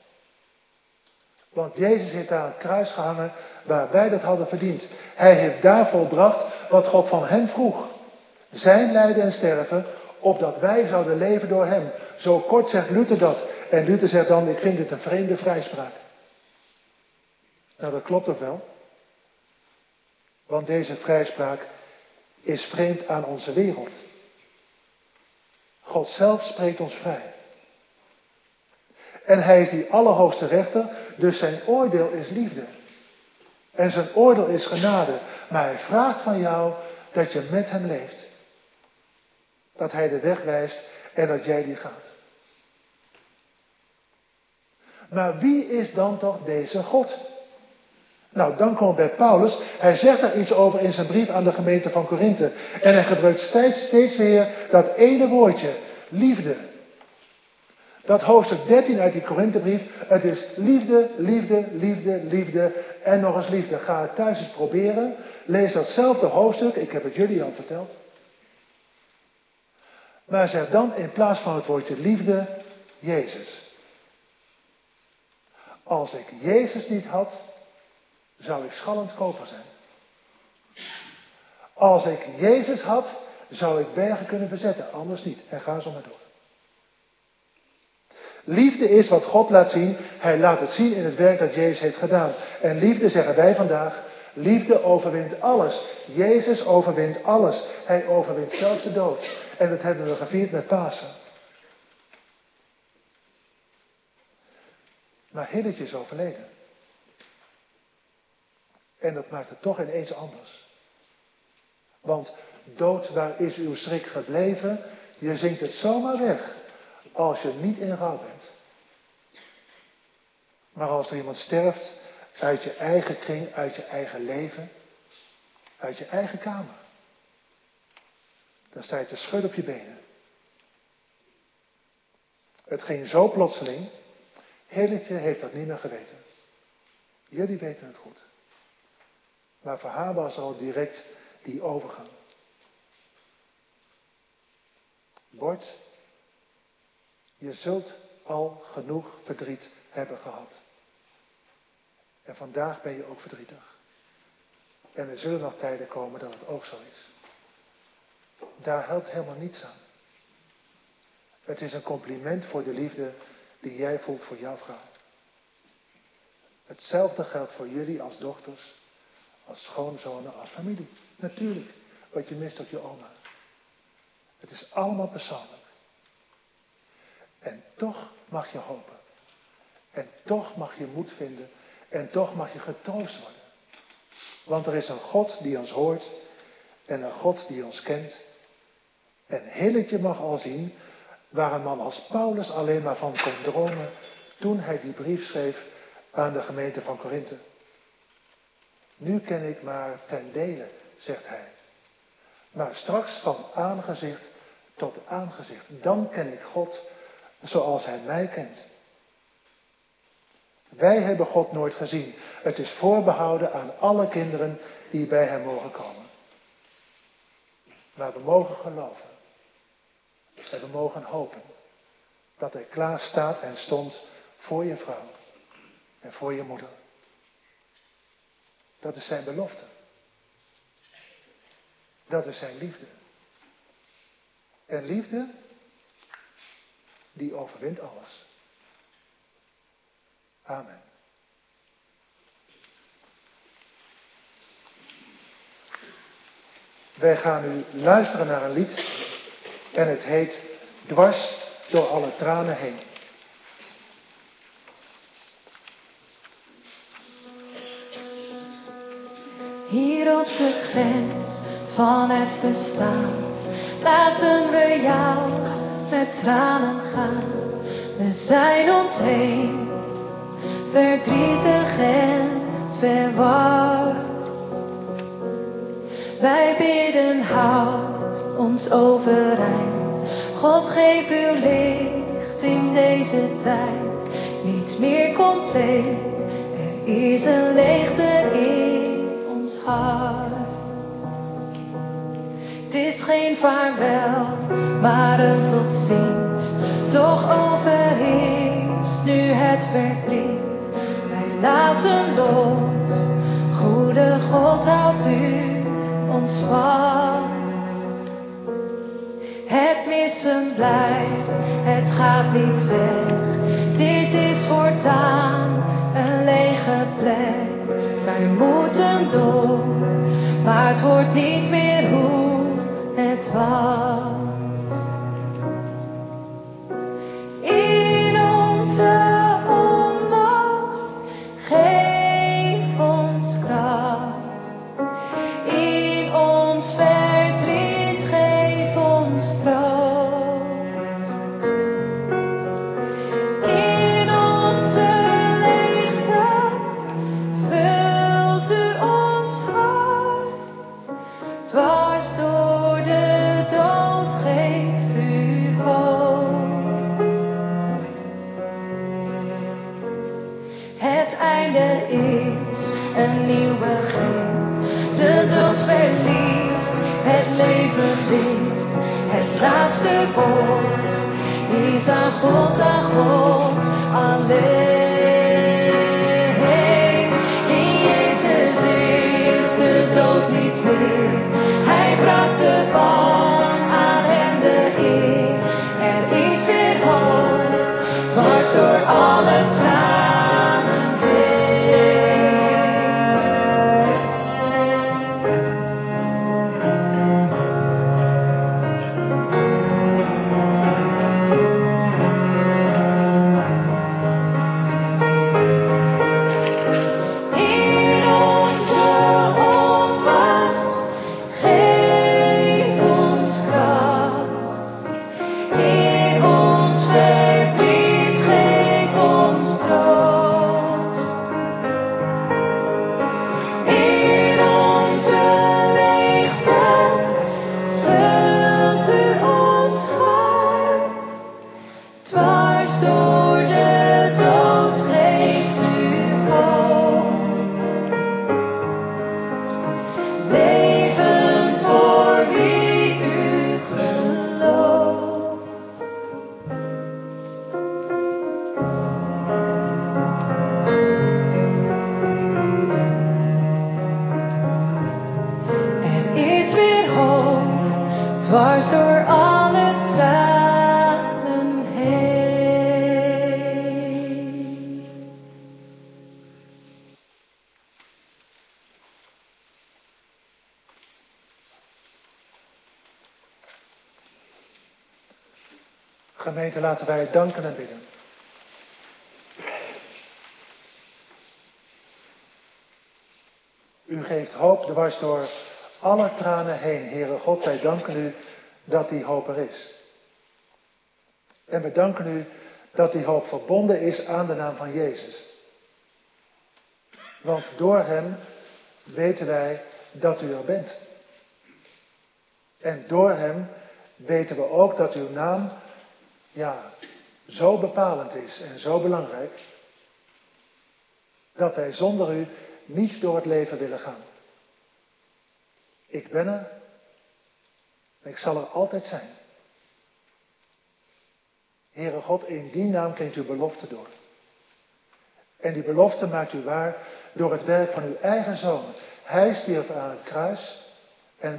Want Jezus heeft aan het kruis gehangen waar wij dat hadden verdiend. Hij heeft daar volbracht wat God van hem vroeg. Zijn lijden en sterven, opdat wij zouden leven door hem. Zo kort zegt Luther dat. En Luther zegt dan, ik vind dit een vreemde vrijspraak. Nou, dat klopt ook wel. Want deze vrijspraak is vreemd aan onze wereld. God zelf spreekt ons vrij. En hij is die allerhoogste rechter, dus zijn oordeel is liefde. En zijn oordeel is genade. Maar hij vraagt van jou dat je met hem leeft. Dat hij de weg wijst en dat jij die gaat. Maar wie is dan toch deze God? Nou, dan komen we bij Paulus. Hij zegt daar iets over in zijn brief aan de gemeente van Korinthe. En hij gebruikt steeds weer dat ene woordje, liefde. Dat hoofdstuk 13 uit die Korinthebrief. Het is liefde, liefde, liefde, liefde en nog eens liefde. Ga het thuis eens proberen. Lees datzelfde hoofdstuk. Ik heb het jullie al verteld. Maar zeg dan in plaats van het woordje liefde, Jezus. Als ik Jezus niet had, zou ik schallend koper zijn. Als ik Jezus had, zou ik bergen kunnen verzetten. Anders niet. En ga zo maar door. Liefde is wat God laat zien. Hij laat het zien in het werk dat Jezus heeft gedaan. En liefde, zeggen wij vandaag, liefde overwint alles. Jezus overwint alles. Hij overwint zelfs de dood. En dat hebben we gevierd met Pasen. Maar Hilletje is overleden. En dat maakt het toch ineens anders. Want dood, waar is uw schrik gebleven? Je zingt het zomaar weg. Als je niet in rouw bent. Maar als er iemand sterft uit je eigen kring, uit je eigen leven, uit je eigen kamer. Dan sta je te schudden op je benen. Het ging zo plotseling. Hilletje heeft dat niet meer geweten. Jullie weten het goed. Maar voor haar was al direct die overgang. Bart, je zult al genoeg verdriet hebben gehad. En vandaag ben je ook verdrietig. En er zullen nog tijden komen dat het ook zo is. Daar helpt helemaal niets aan. Het is een compliment voor de liefde die jij voelt voor jouw vrouw. Hetzelfde geldt voor jullie als dochters, als schoonzonen, als familie. Natuurlijk, wat je mist op je oma. Het is allemaal persoonlijk. En toch mag je hopen. En toch mag je moed vinden. En toch mag je getroost worden. Want er is een God die ons hoort. En een God die ons kent. En Hilletje mag al zien waar een man als Paulus alleen maar van kon dromen toen hij die brief schreef aan de gemeente van Korinthe. Nu ken ik maar ten dele, zegt hij. Maar straks van aangezicht tot aangezicht. Dan ken ik God zoals hij mij kent. Wij hebben God nooit gezien. Het is voorbehouden aan alle kinderen die bij hem mogen komen. Maar we mogen geloven. En we mogen hopen dat hij klaar staat en stond voor je vrouw en voor je moeder. Dat is zijn belofte. Dat is zijn liefde. En liefde, die overwint alles. Amen. Wij gaan nu luisteren naar een lied en het heet Dwars door alle tranen heen. Hier op de grens van het bestaan laten we jou met tranen gaan. We zijn ontheemd, verdrietig en verward. Wij bidden, houd ons overeind. God, geef uw licht in deze tijd. Niet meer compleet, er is een leegte in ons hart. Het is geen vaarwel, maar een tot ziens. Toch overheerst nu het verdriet. Wij laten los, goede God, houdt u ons vast. Het missen blijft, het gaat niet weg. Dit is voortaan een lege plek. Wij moeten door, maar het wordt niet meer hoe het was. In onze onmacht, geef ons kracht. In ons verdriet, geef ons troost. In onze leegte, vult u ons hart. Dwars door de dood geeft u hoop. Het einde is een nieuw begin. De dood verliest, het leven wint. Het laatste woord is aan God alleen. In Jezus is de dood niet meer. Hij bracht de bal aan hem de eer. Er is weer hoop, dwars door alle tranen heen. Gemeente, laten wij danken en bidden. U geeft hoop dwars door alle tranen heen. Heere God, wij danken u dat die hoop er is. En we danken u dat die hoop verbonden is aan de naam van Jezus. Want door hem weten wij dat u er bent. En door hem weten we ook dat uw naam, zo bepalend is en zo belangrijk, dat wij zonder u niet door het leven willen gaan. Ik ben er en ik zal er altijd zijn. Heere God, in die naam klinkt uw belofte door. En die belofte maakt u waar door het werk van uw eigen Zoon. Hij stierf aan het kruis en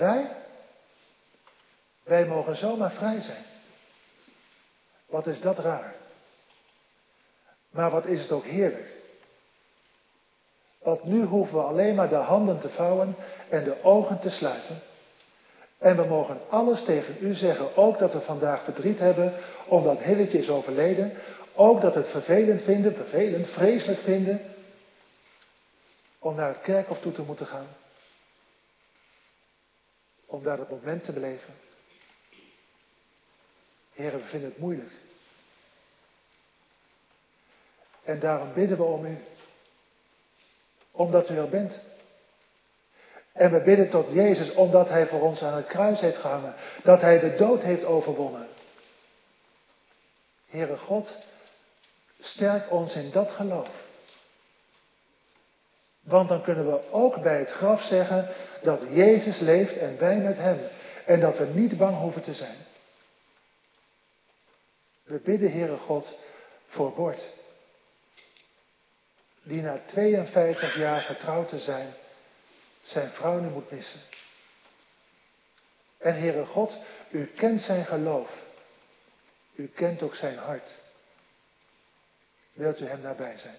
wij mogen zomaar vrij zijn. Wat is dat raar. Maar wat is het ook heerlijk. Want nu hoeven we alleen maar de handen te vouwen en de ogen te sluiten. En we mogen alles tegen u zeggen. Ook dat we vandaag verdriet hebben omdat Hilletje is overleden. Ook dat we het vervelend, vreselijk vinden. Om naar het kerkhof toe te moeten gaan. Om daar het moment te beleven. Heren, we vinden het moeilijk. En daarom bidden we om u. Omdat u er bent. En we bidden tot Jezus omdat hij voor ons aan het kruis heeft gehangen. Dat hij de dood heeft overwonnen. Heere God, sterk ons in dat geloof. Want dan kunnen we ook bij het graf zeggen dat Jezus leeft en wij met hem. En dat we niet bang hoeven te zijn. We bidden, Heere God, voor Bort. Die na 52 jaar getrouwd te zijn vrouw nu moet missen. En Heere God, u kent zijn geloof. U kent ook zijn hart. Wilt u hem nabij zijn?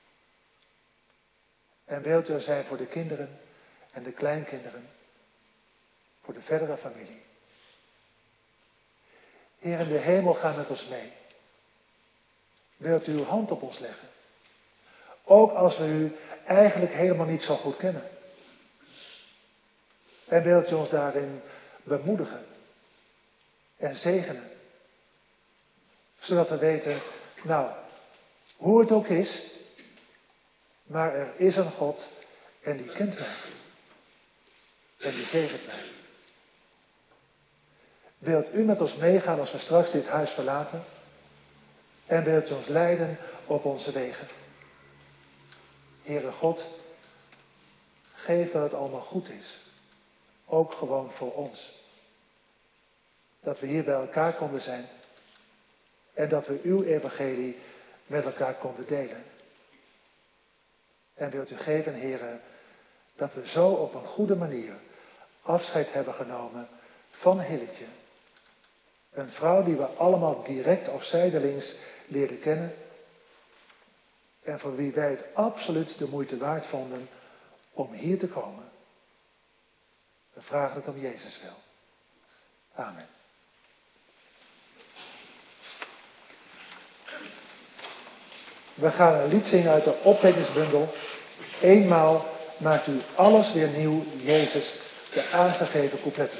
En wilt u er zijn voor de kinderen en de kleinkinderen? Voor de verdere familie? Heer in de hemel, ga met ons mee. Wilt u uw hand op ons leggen? Ook als we u eigenlijk helemaal niet zo goed kennen. En wilt u ons daarin bemoedigen en zegenen. Zodat we weten, hoe het ook is, maar er is een God en die kent mij. En die zegent mij. Wilt u met ons meegaan als we straks dit huis verlaten? En wilt u ons leiden op onze wegen? Heere God, geef dat het allemaal goed is. Ook gewoon voor ons. Dat we hier bij elkaar konden zijn. En dat we uw evangelie met elkaar konden delen. En wilt u geven, Heere, dat we zo op een goede manier afscheid hebben genomen van Hilletje. Een vrouw die we allemaal direct of zijdelings leerden kennen. En voor wie wij het absoluut de moeite waard vonden om hier te komen. We vragen het om Jezus wil. Amen. We gaan een lied zingen uit de opwekkingsbundel. Eenmaal maakt u alles weer nieuw, Jezus, de aangegeven coupletten.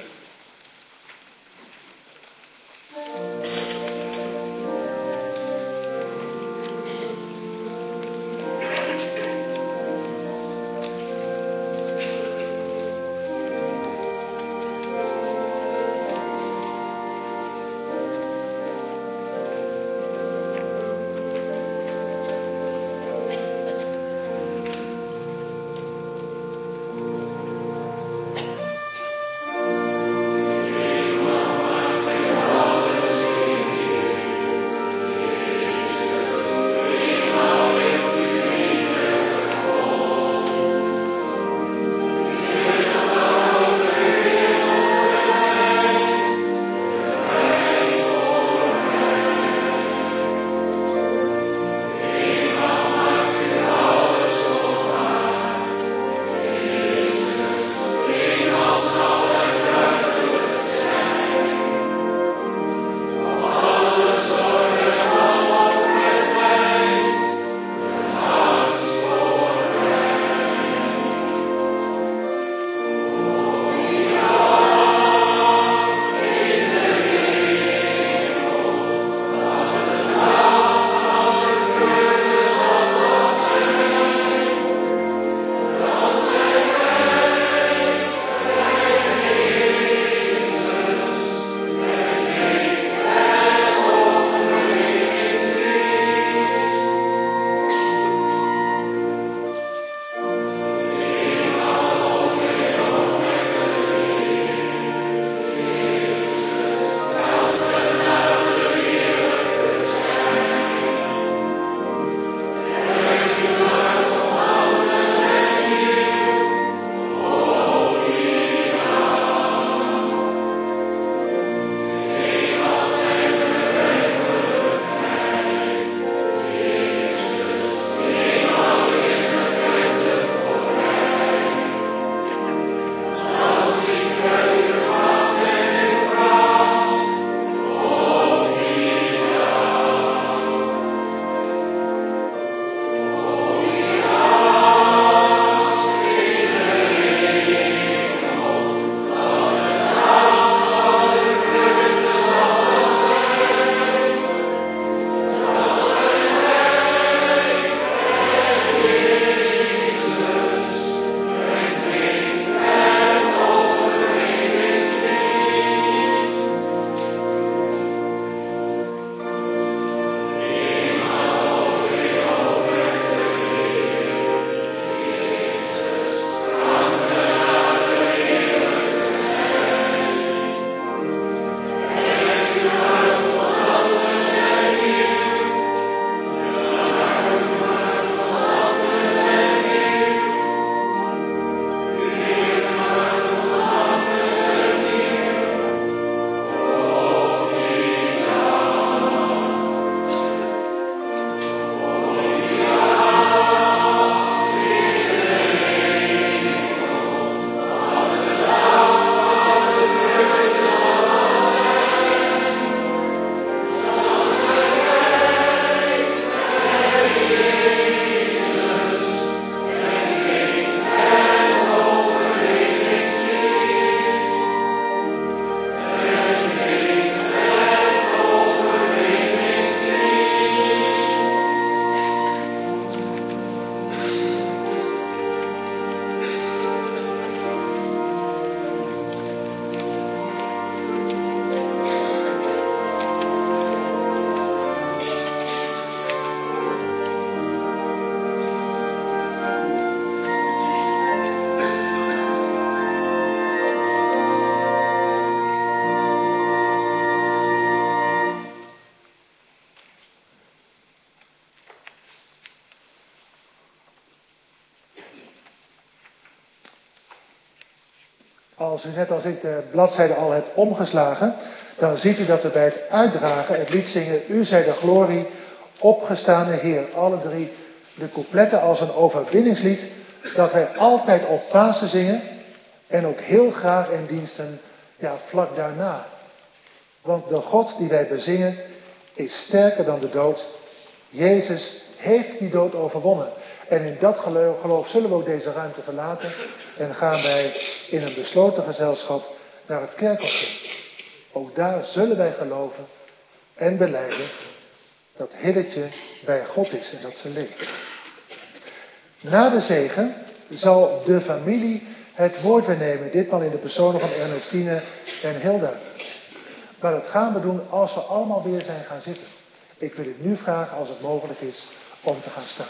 Als u net als ik de bladzijde al hebt omgeslagen, dan ziet u dat we bij het uitdragen het lied zingen, U zij de glorie, opgestane Heer. Alle drie de coupletten als een overwinningslied dat wij altijd op Pasen zingen en ook heel graag in diensten vlak daarna. Want de God die wij bezingen is sterker dan de dood. Jezus heeft die dood overwonnen. En in dat geloof zullen we ook deze ruimte verlaten en gaan wij in een besloten gezelschap naar het kerkhof. Ook daar zullen wij geloven en belijden dat Hilletje bij God is en dat ze leeft. Na de zegen zal de familie het woord weer nemen, ditmaal in de personen van Ernestine en Hilda. Maar dat gaan we doen als we allemaal weer zijn gaan zitten. Ik wil u nu vragen, als het mogelijk is, om te gaan staan.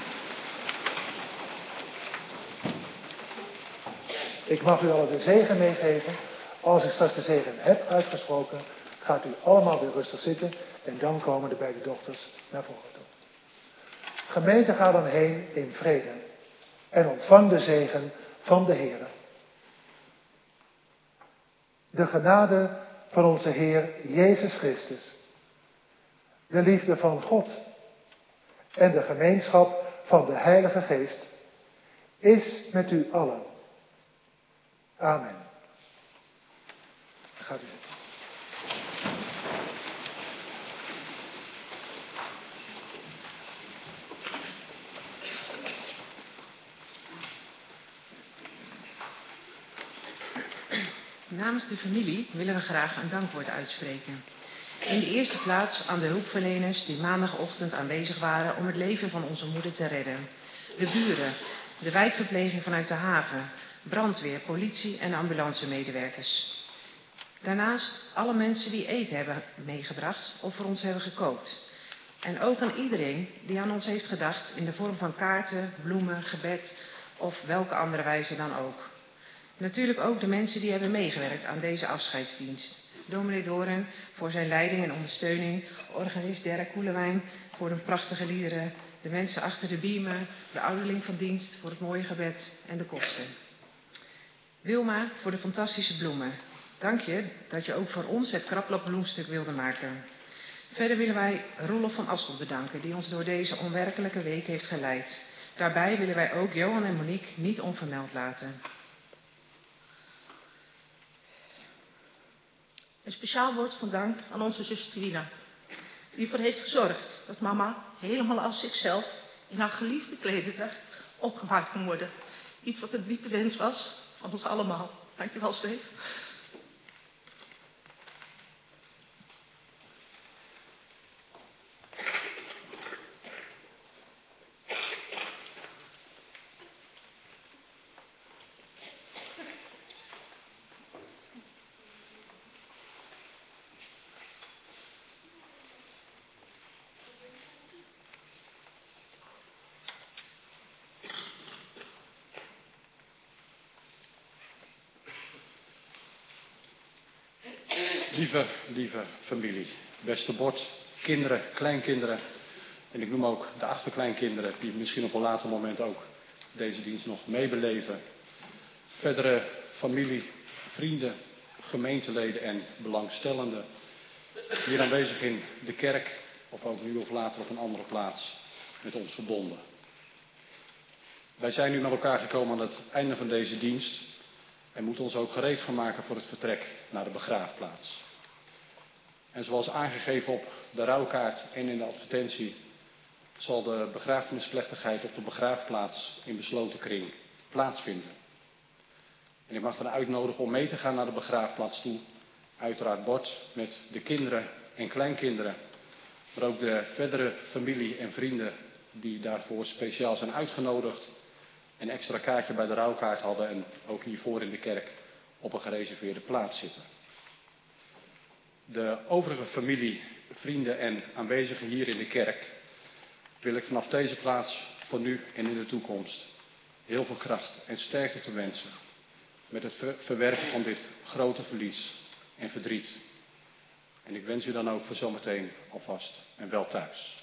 Ik mag u allen de zegen meegeven. Als ik straks de zegen heb uitgesproken, gaat u allemaal weer rustig zitten en dan komen de beide dochters naar voren toe. Gemeente, ga dan heen in vrede en ontvang de zegen van de Heer. De genade van onze Heer Jezus Christus, de liefde van God en de gemeenschap van de Heilige Geest is met u allen. Amen. Gaat u zitten. Namens de familie willen we graag een dankwoord uitspreken. In de eerste plaats aan de hulpverleners die maandagochtend aanwezig waren om het leven van onze moeder te redden. De buren, de wijkverpleging vanuit de haven, brandweer, politie en ambulancemedewerkers. Daarnaast alle mensen die eten hebben meegebracht of voor ons hebben gekookt. En ook aan iedereen die aan ons heeft gedacht in de vorm van kaarten, bloemen, gebed of welke andere wijze dan ook. Natuurlijk ook de mensen die hebben meegewerkt aan deze afscheidsdienst. Dominee Doren voor zijn leiding en ondersteuning, organist Dirk Koelewijn voor de prachtige liederen, de mensen achter de beamer, de ouderling van dienst voor het mooie gebed en de kosten. Wilma voor de fantastische bloemen. Dank je dat je ook voor ons het kraplapbloemstuk wilde maken. Verder willen wij Roelof van Asselt bedanken die ons door deze onwerkelijke week heeft geleid. Daarbij willen wij ook Johan en Monique niet onvermeld laten. Een speciaal woord van dank aan onze zus Trina, die ervoor heeft gezorgd dat mama helemaal als zichzelf in haar geliefde klederdracht opgemaakt kon worden. Iets wat een diepe wens was van ons allemaal. Dankjewel, Steef. Lieve familie, beste Bord, kinderen, kleinkinderen en ik noem ook de achterkleinkinderen die misschien op een later moment ook deze dienst nog meebeleven. Verdere familie, vrienden, gemeenteleden en belangstellenden hier aanwezig in de kerk of ook nu of later op een andere plaats met ons verbonden. Wij zijn nu met elkaar gekomen aan het einde van deze dienst en moeten ons ook gereed gaan maken voor het vertrek naar de begraafplaats. En zoals aangegeven op de rouwkaart en in de advertentie zal de begrafenisplechtigheid op de begraafplaats in besloten kring plaatsvinden. En ik mag dan uitnodigen om mee te gaan naar de begraafplaats toe. Uiteraard Bord met de kinderen en kleinkinderen, maar ook de verdere familie en vrienden die daarvoor speciaal zijn uitgenodigd. Een extra kaartje bij de rouwkaart hadden en ook hiervoor in de kerk op een gereserveerde plaats zitten. De overige familie, vrienden en aanwezigen hier in de kerk wil ik vanaf deze plaats voor nu en in de toekomst heel veel kracht en sterkte te wensen met het verwerken van dit grote verlies en verdriet. En ik wens u dan ook voor zometeen alvast en wel thuis.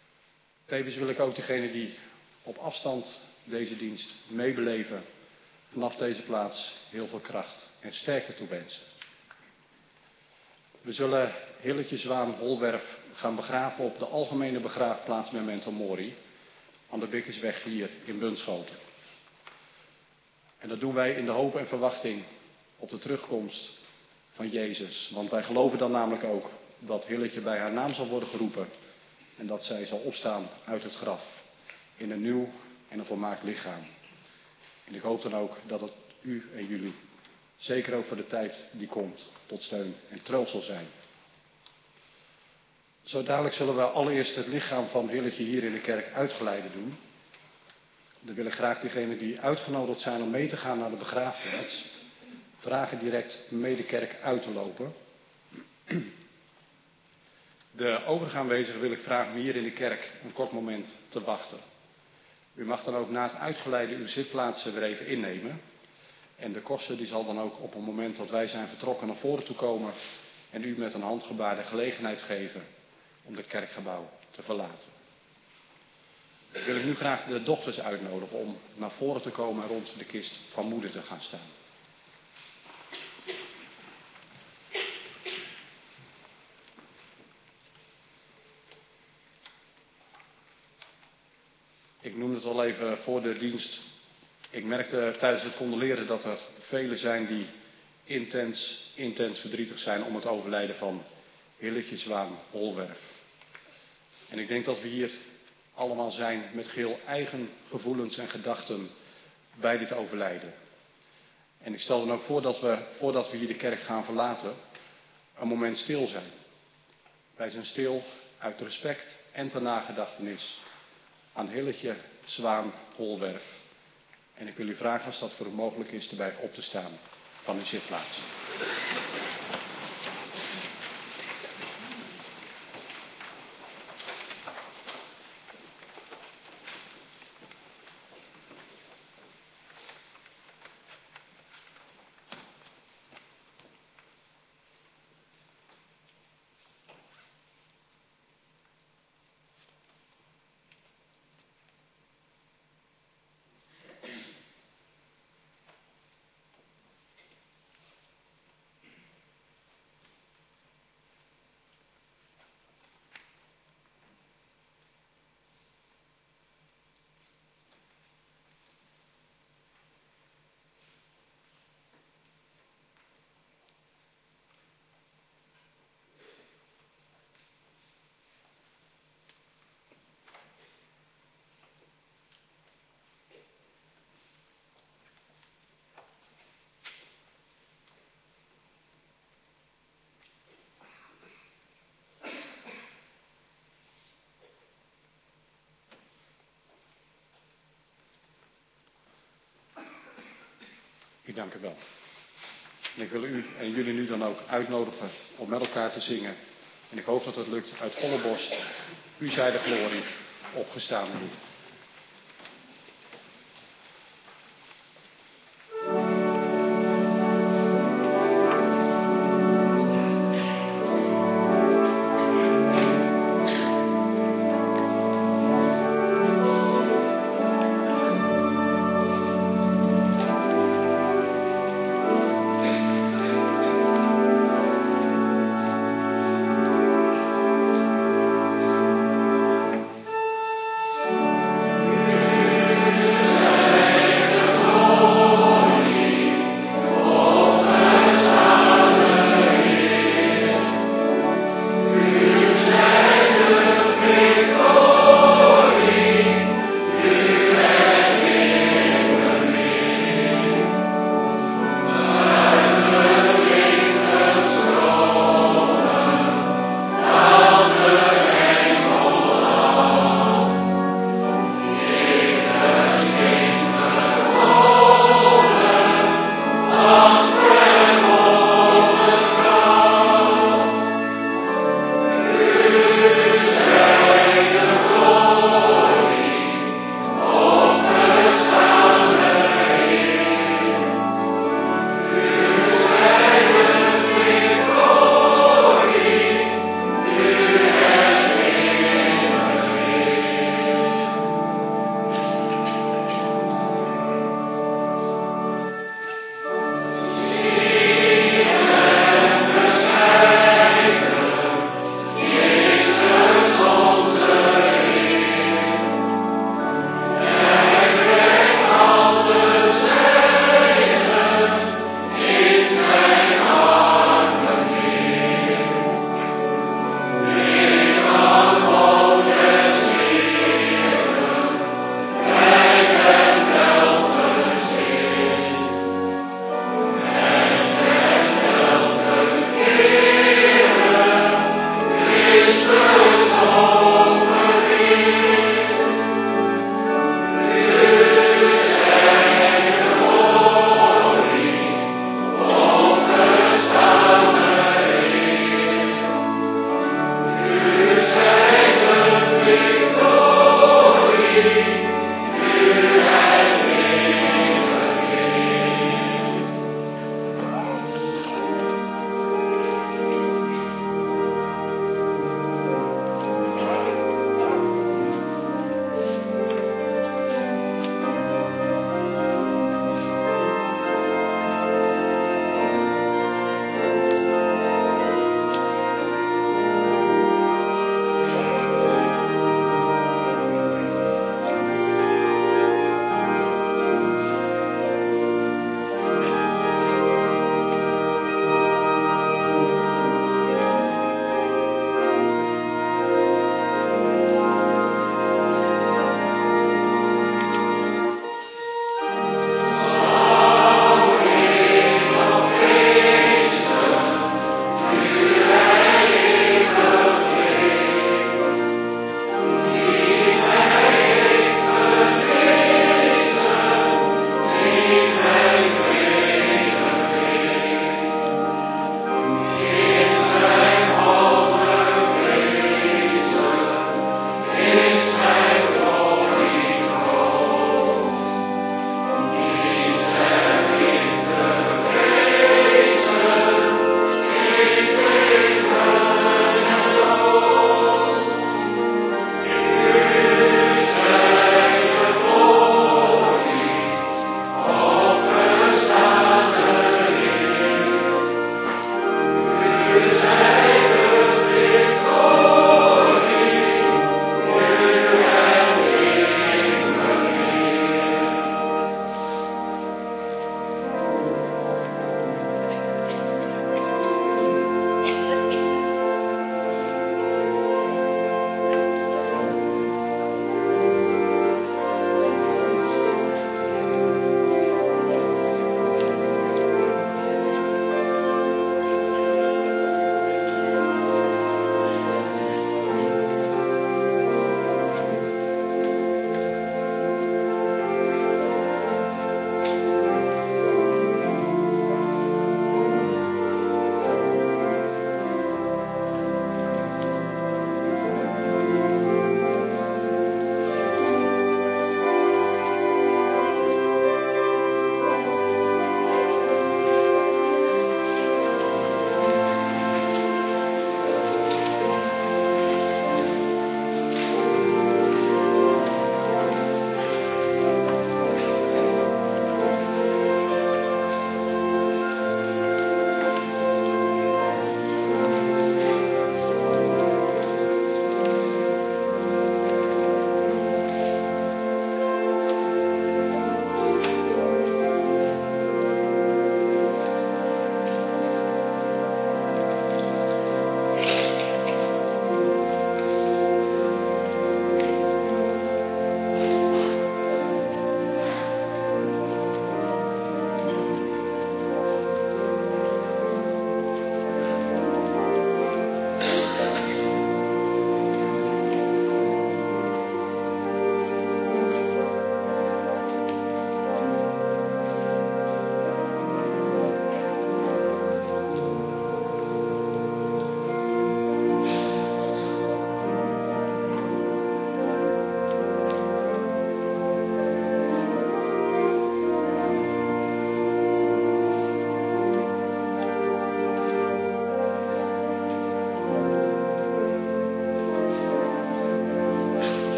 Tevens wil ik ook degenen die op afstand deze dienst meebeleven vanaf deze plaats heel veel kracht en sterkte toewensen. We zullen Hilletje Zwaan Holwerf gaan begraven op de algemene begraafplaats Memento Mori aan de Bikkersweg hier in Bunschoten. En dat doen wij in de hoop en verwachting op de terugkomst van Jezus. Want wij geloven dan namelijk ook dat Hilletje bij haar naam zal worden geroepen en dat zij zal opstaan uit het graf in een nieuw en een volmaakt lichaam. En ik hoop dan ook dat het u en jullie, zeker ook voor de tijd die komt, tot steun en troost zal zijn. Zo dadelijk zullen we allereerst het lichaam van Hilletje hier in de kerk uitgeleide doen. Dan wil ik graag diegenen die uitgenodigd zijn om mee te gaan naar de begraafplaats vragen direct mee de kerk uit te lopen. De overige aanwezigen wil ik vragen om hier in de kerk een kort moment te wachten. U mag dan ook na het uitgeleide uw zitplaatsen weer even innemen. En de koster die zal dan ook op het moment dat wij zijn vertrokken naar voren toe komen en u met een handgebaar de gelegenheid geven om het kerkgebouw te verlaten. Dan wil ik nu graag de dochters uitnodigen om naar voren te komen en rond de kist van moeder te gaan staan. Ik noemde het al even voor de dienst. Ik merkte tijdens het condoleren dat er velen zijn die intens verdrietig zijn om het overlijden van Hilletje Zwaan Holwerf. En ik denk dat we hier allemaal zijn met geheel eigen gevoelens en gedachten bij dit overlijden. En ik stel dan ook voor dat we, voordat we hier de kerk gaan verlaten, een moment stil zijn. Wij zijn stil uit respect en ter nagedachtenis aan Hilletje Zwaan Holwerf. En ik wil u vragen, als dat voor u mogelijk is, erbij op te staan van uw zitplaats. Ik dank u wel. En ik wil u en jullie nu dan ook uitnodigen om met elkaar te zingen. En ik hoop dat het lukt uit volle borst. U zij de glorie, opgestaan nu.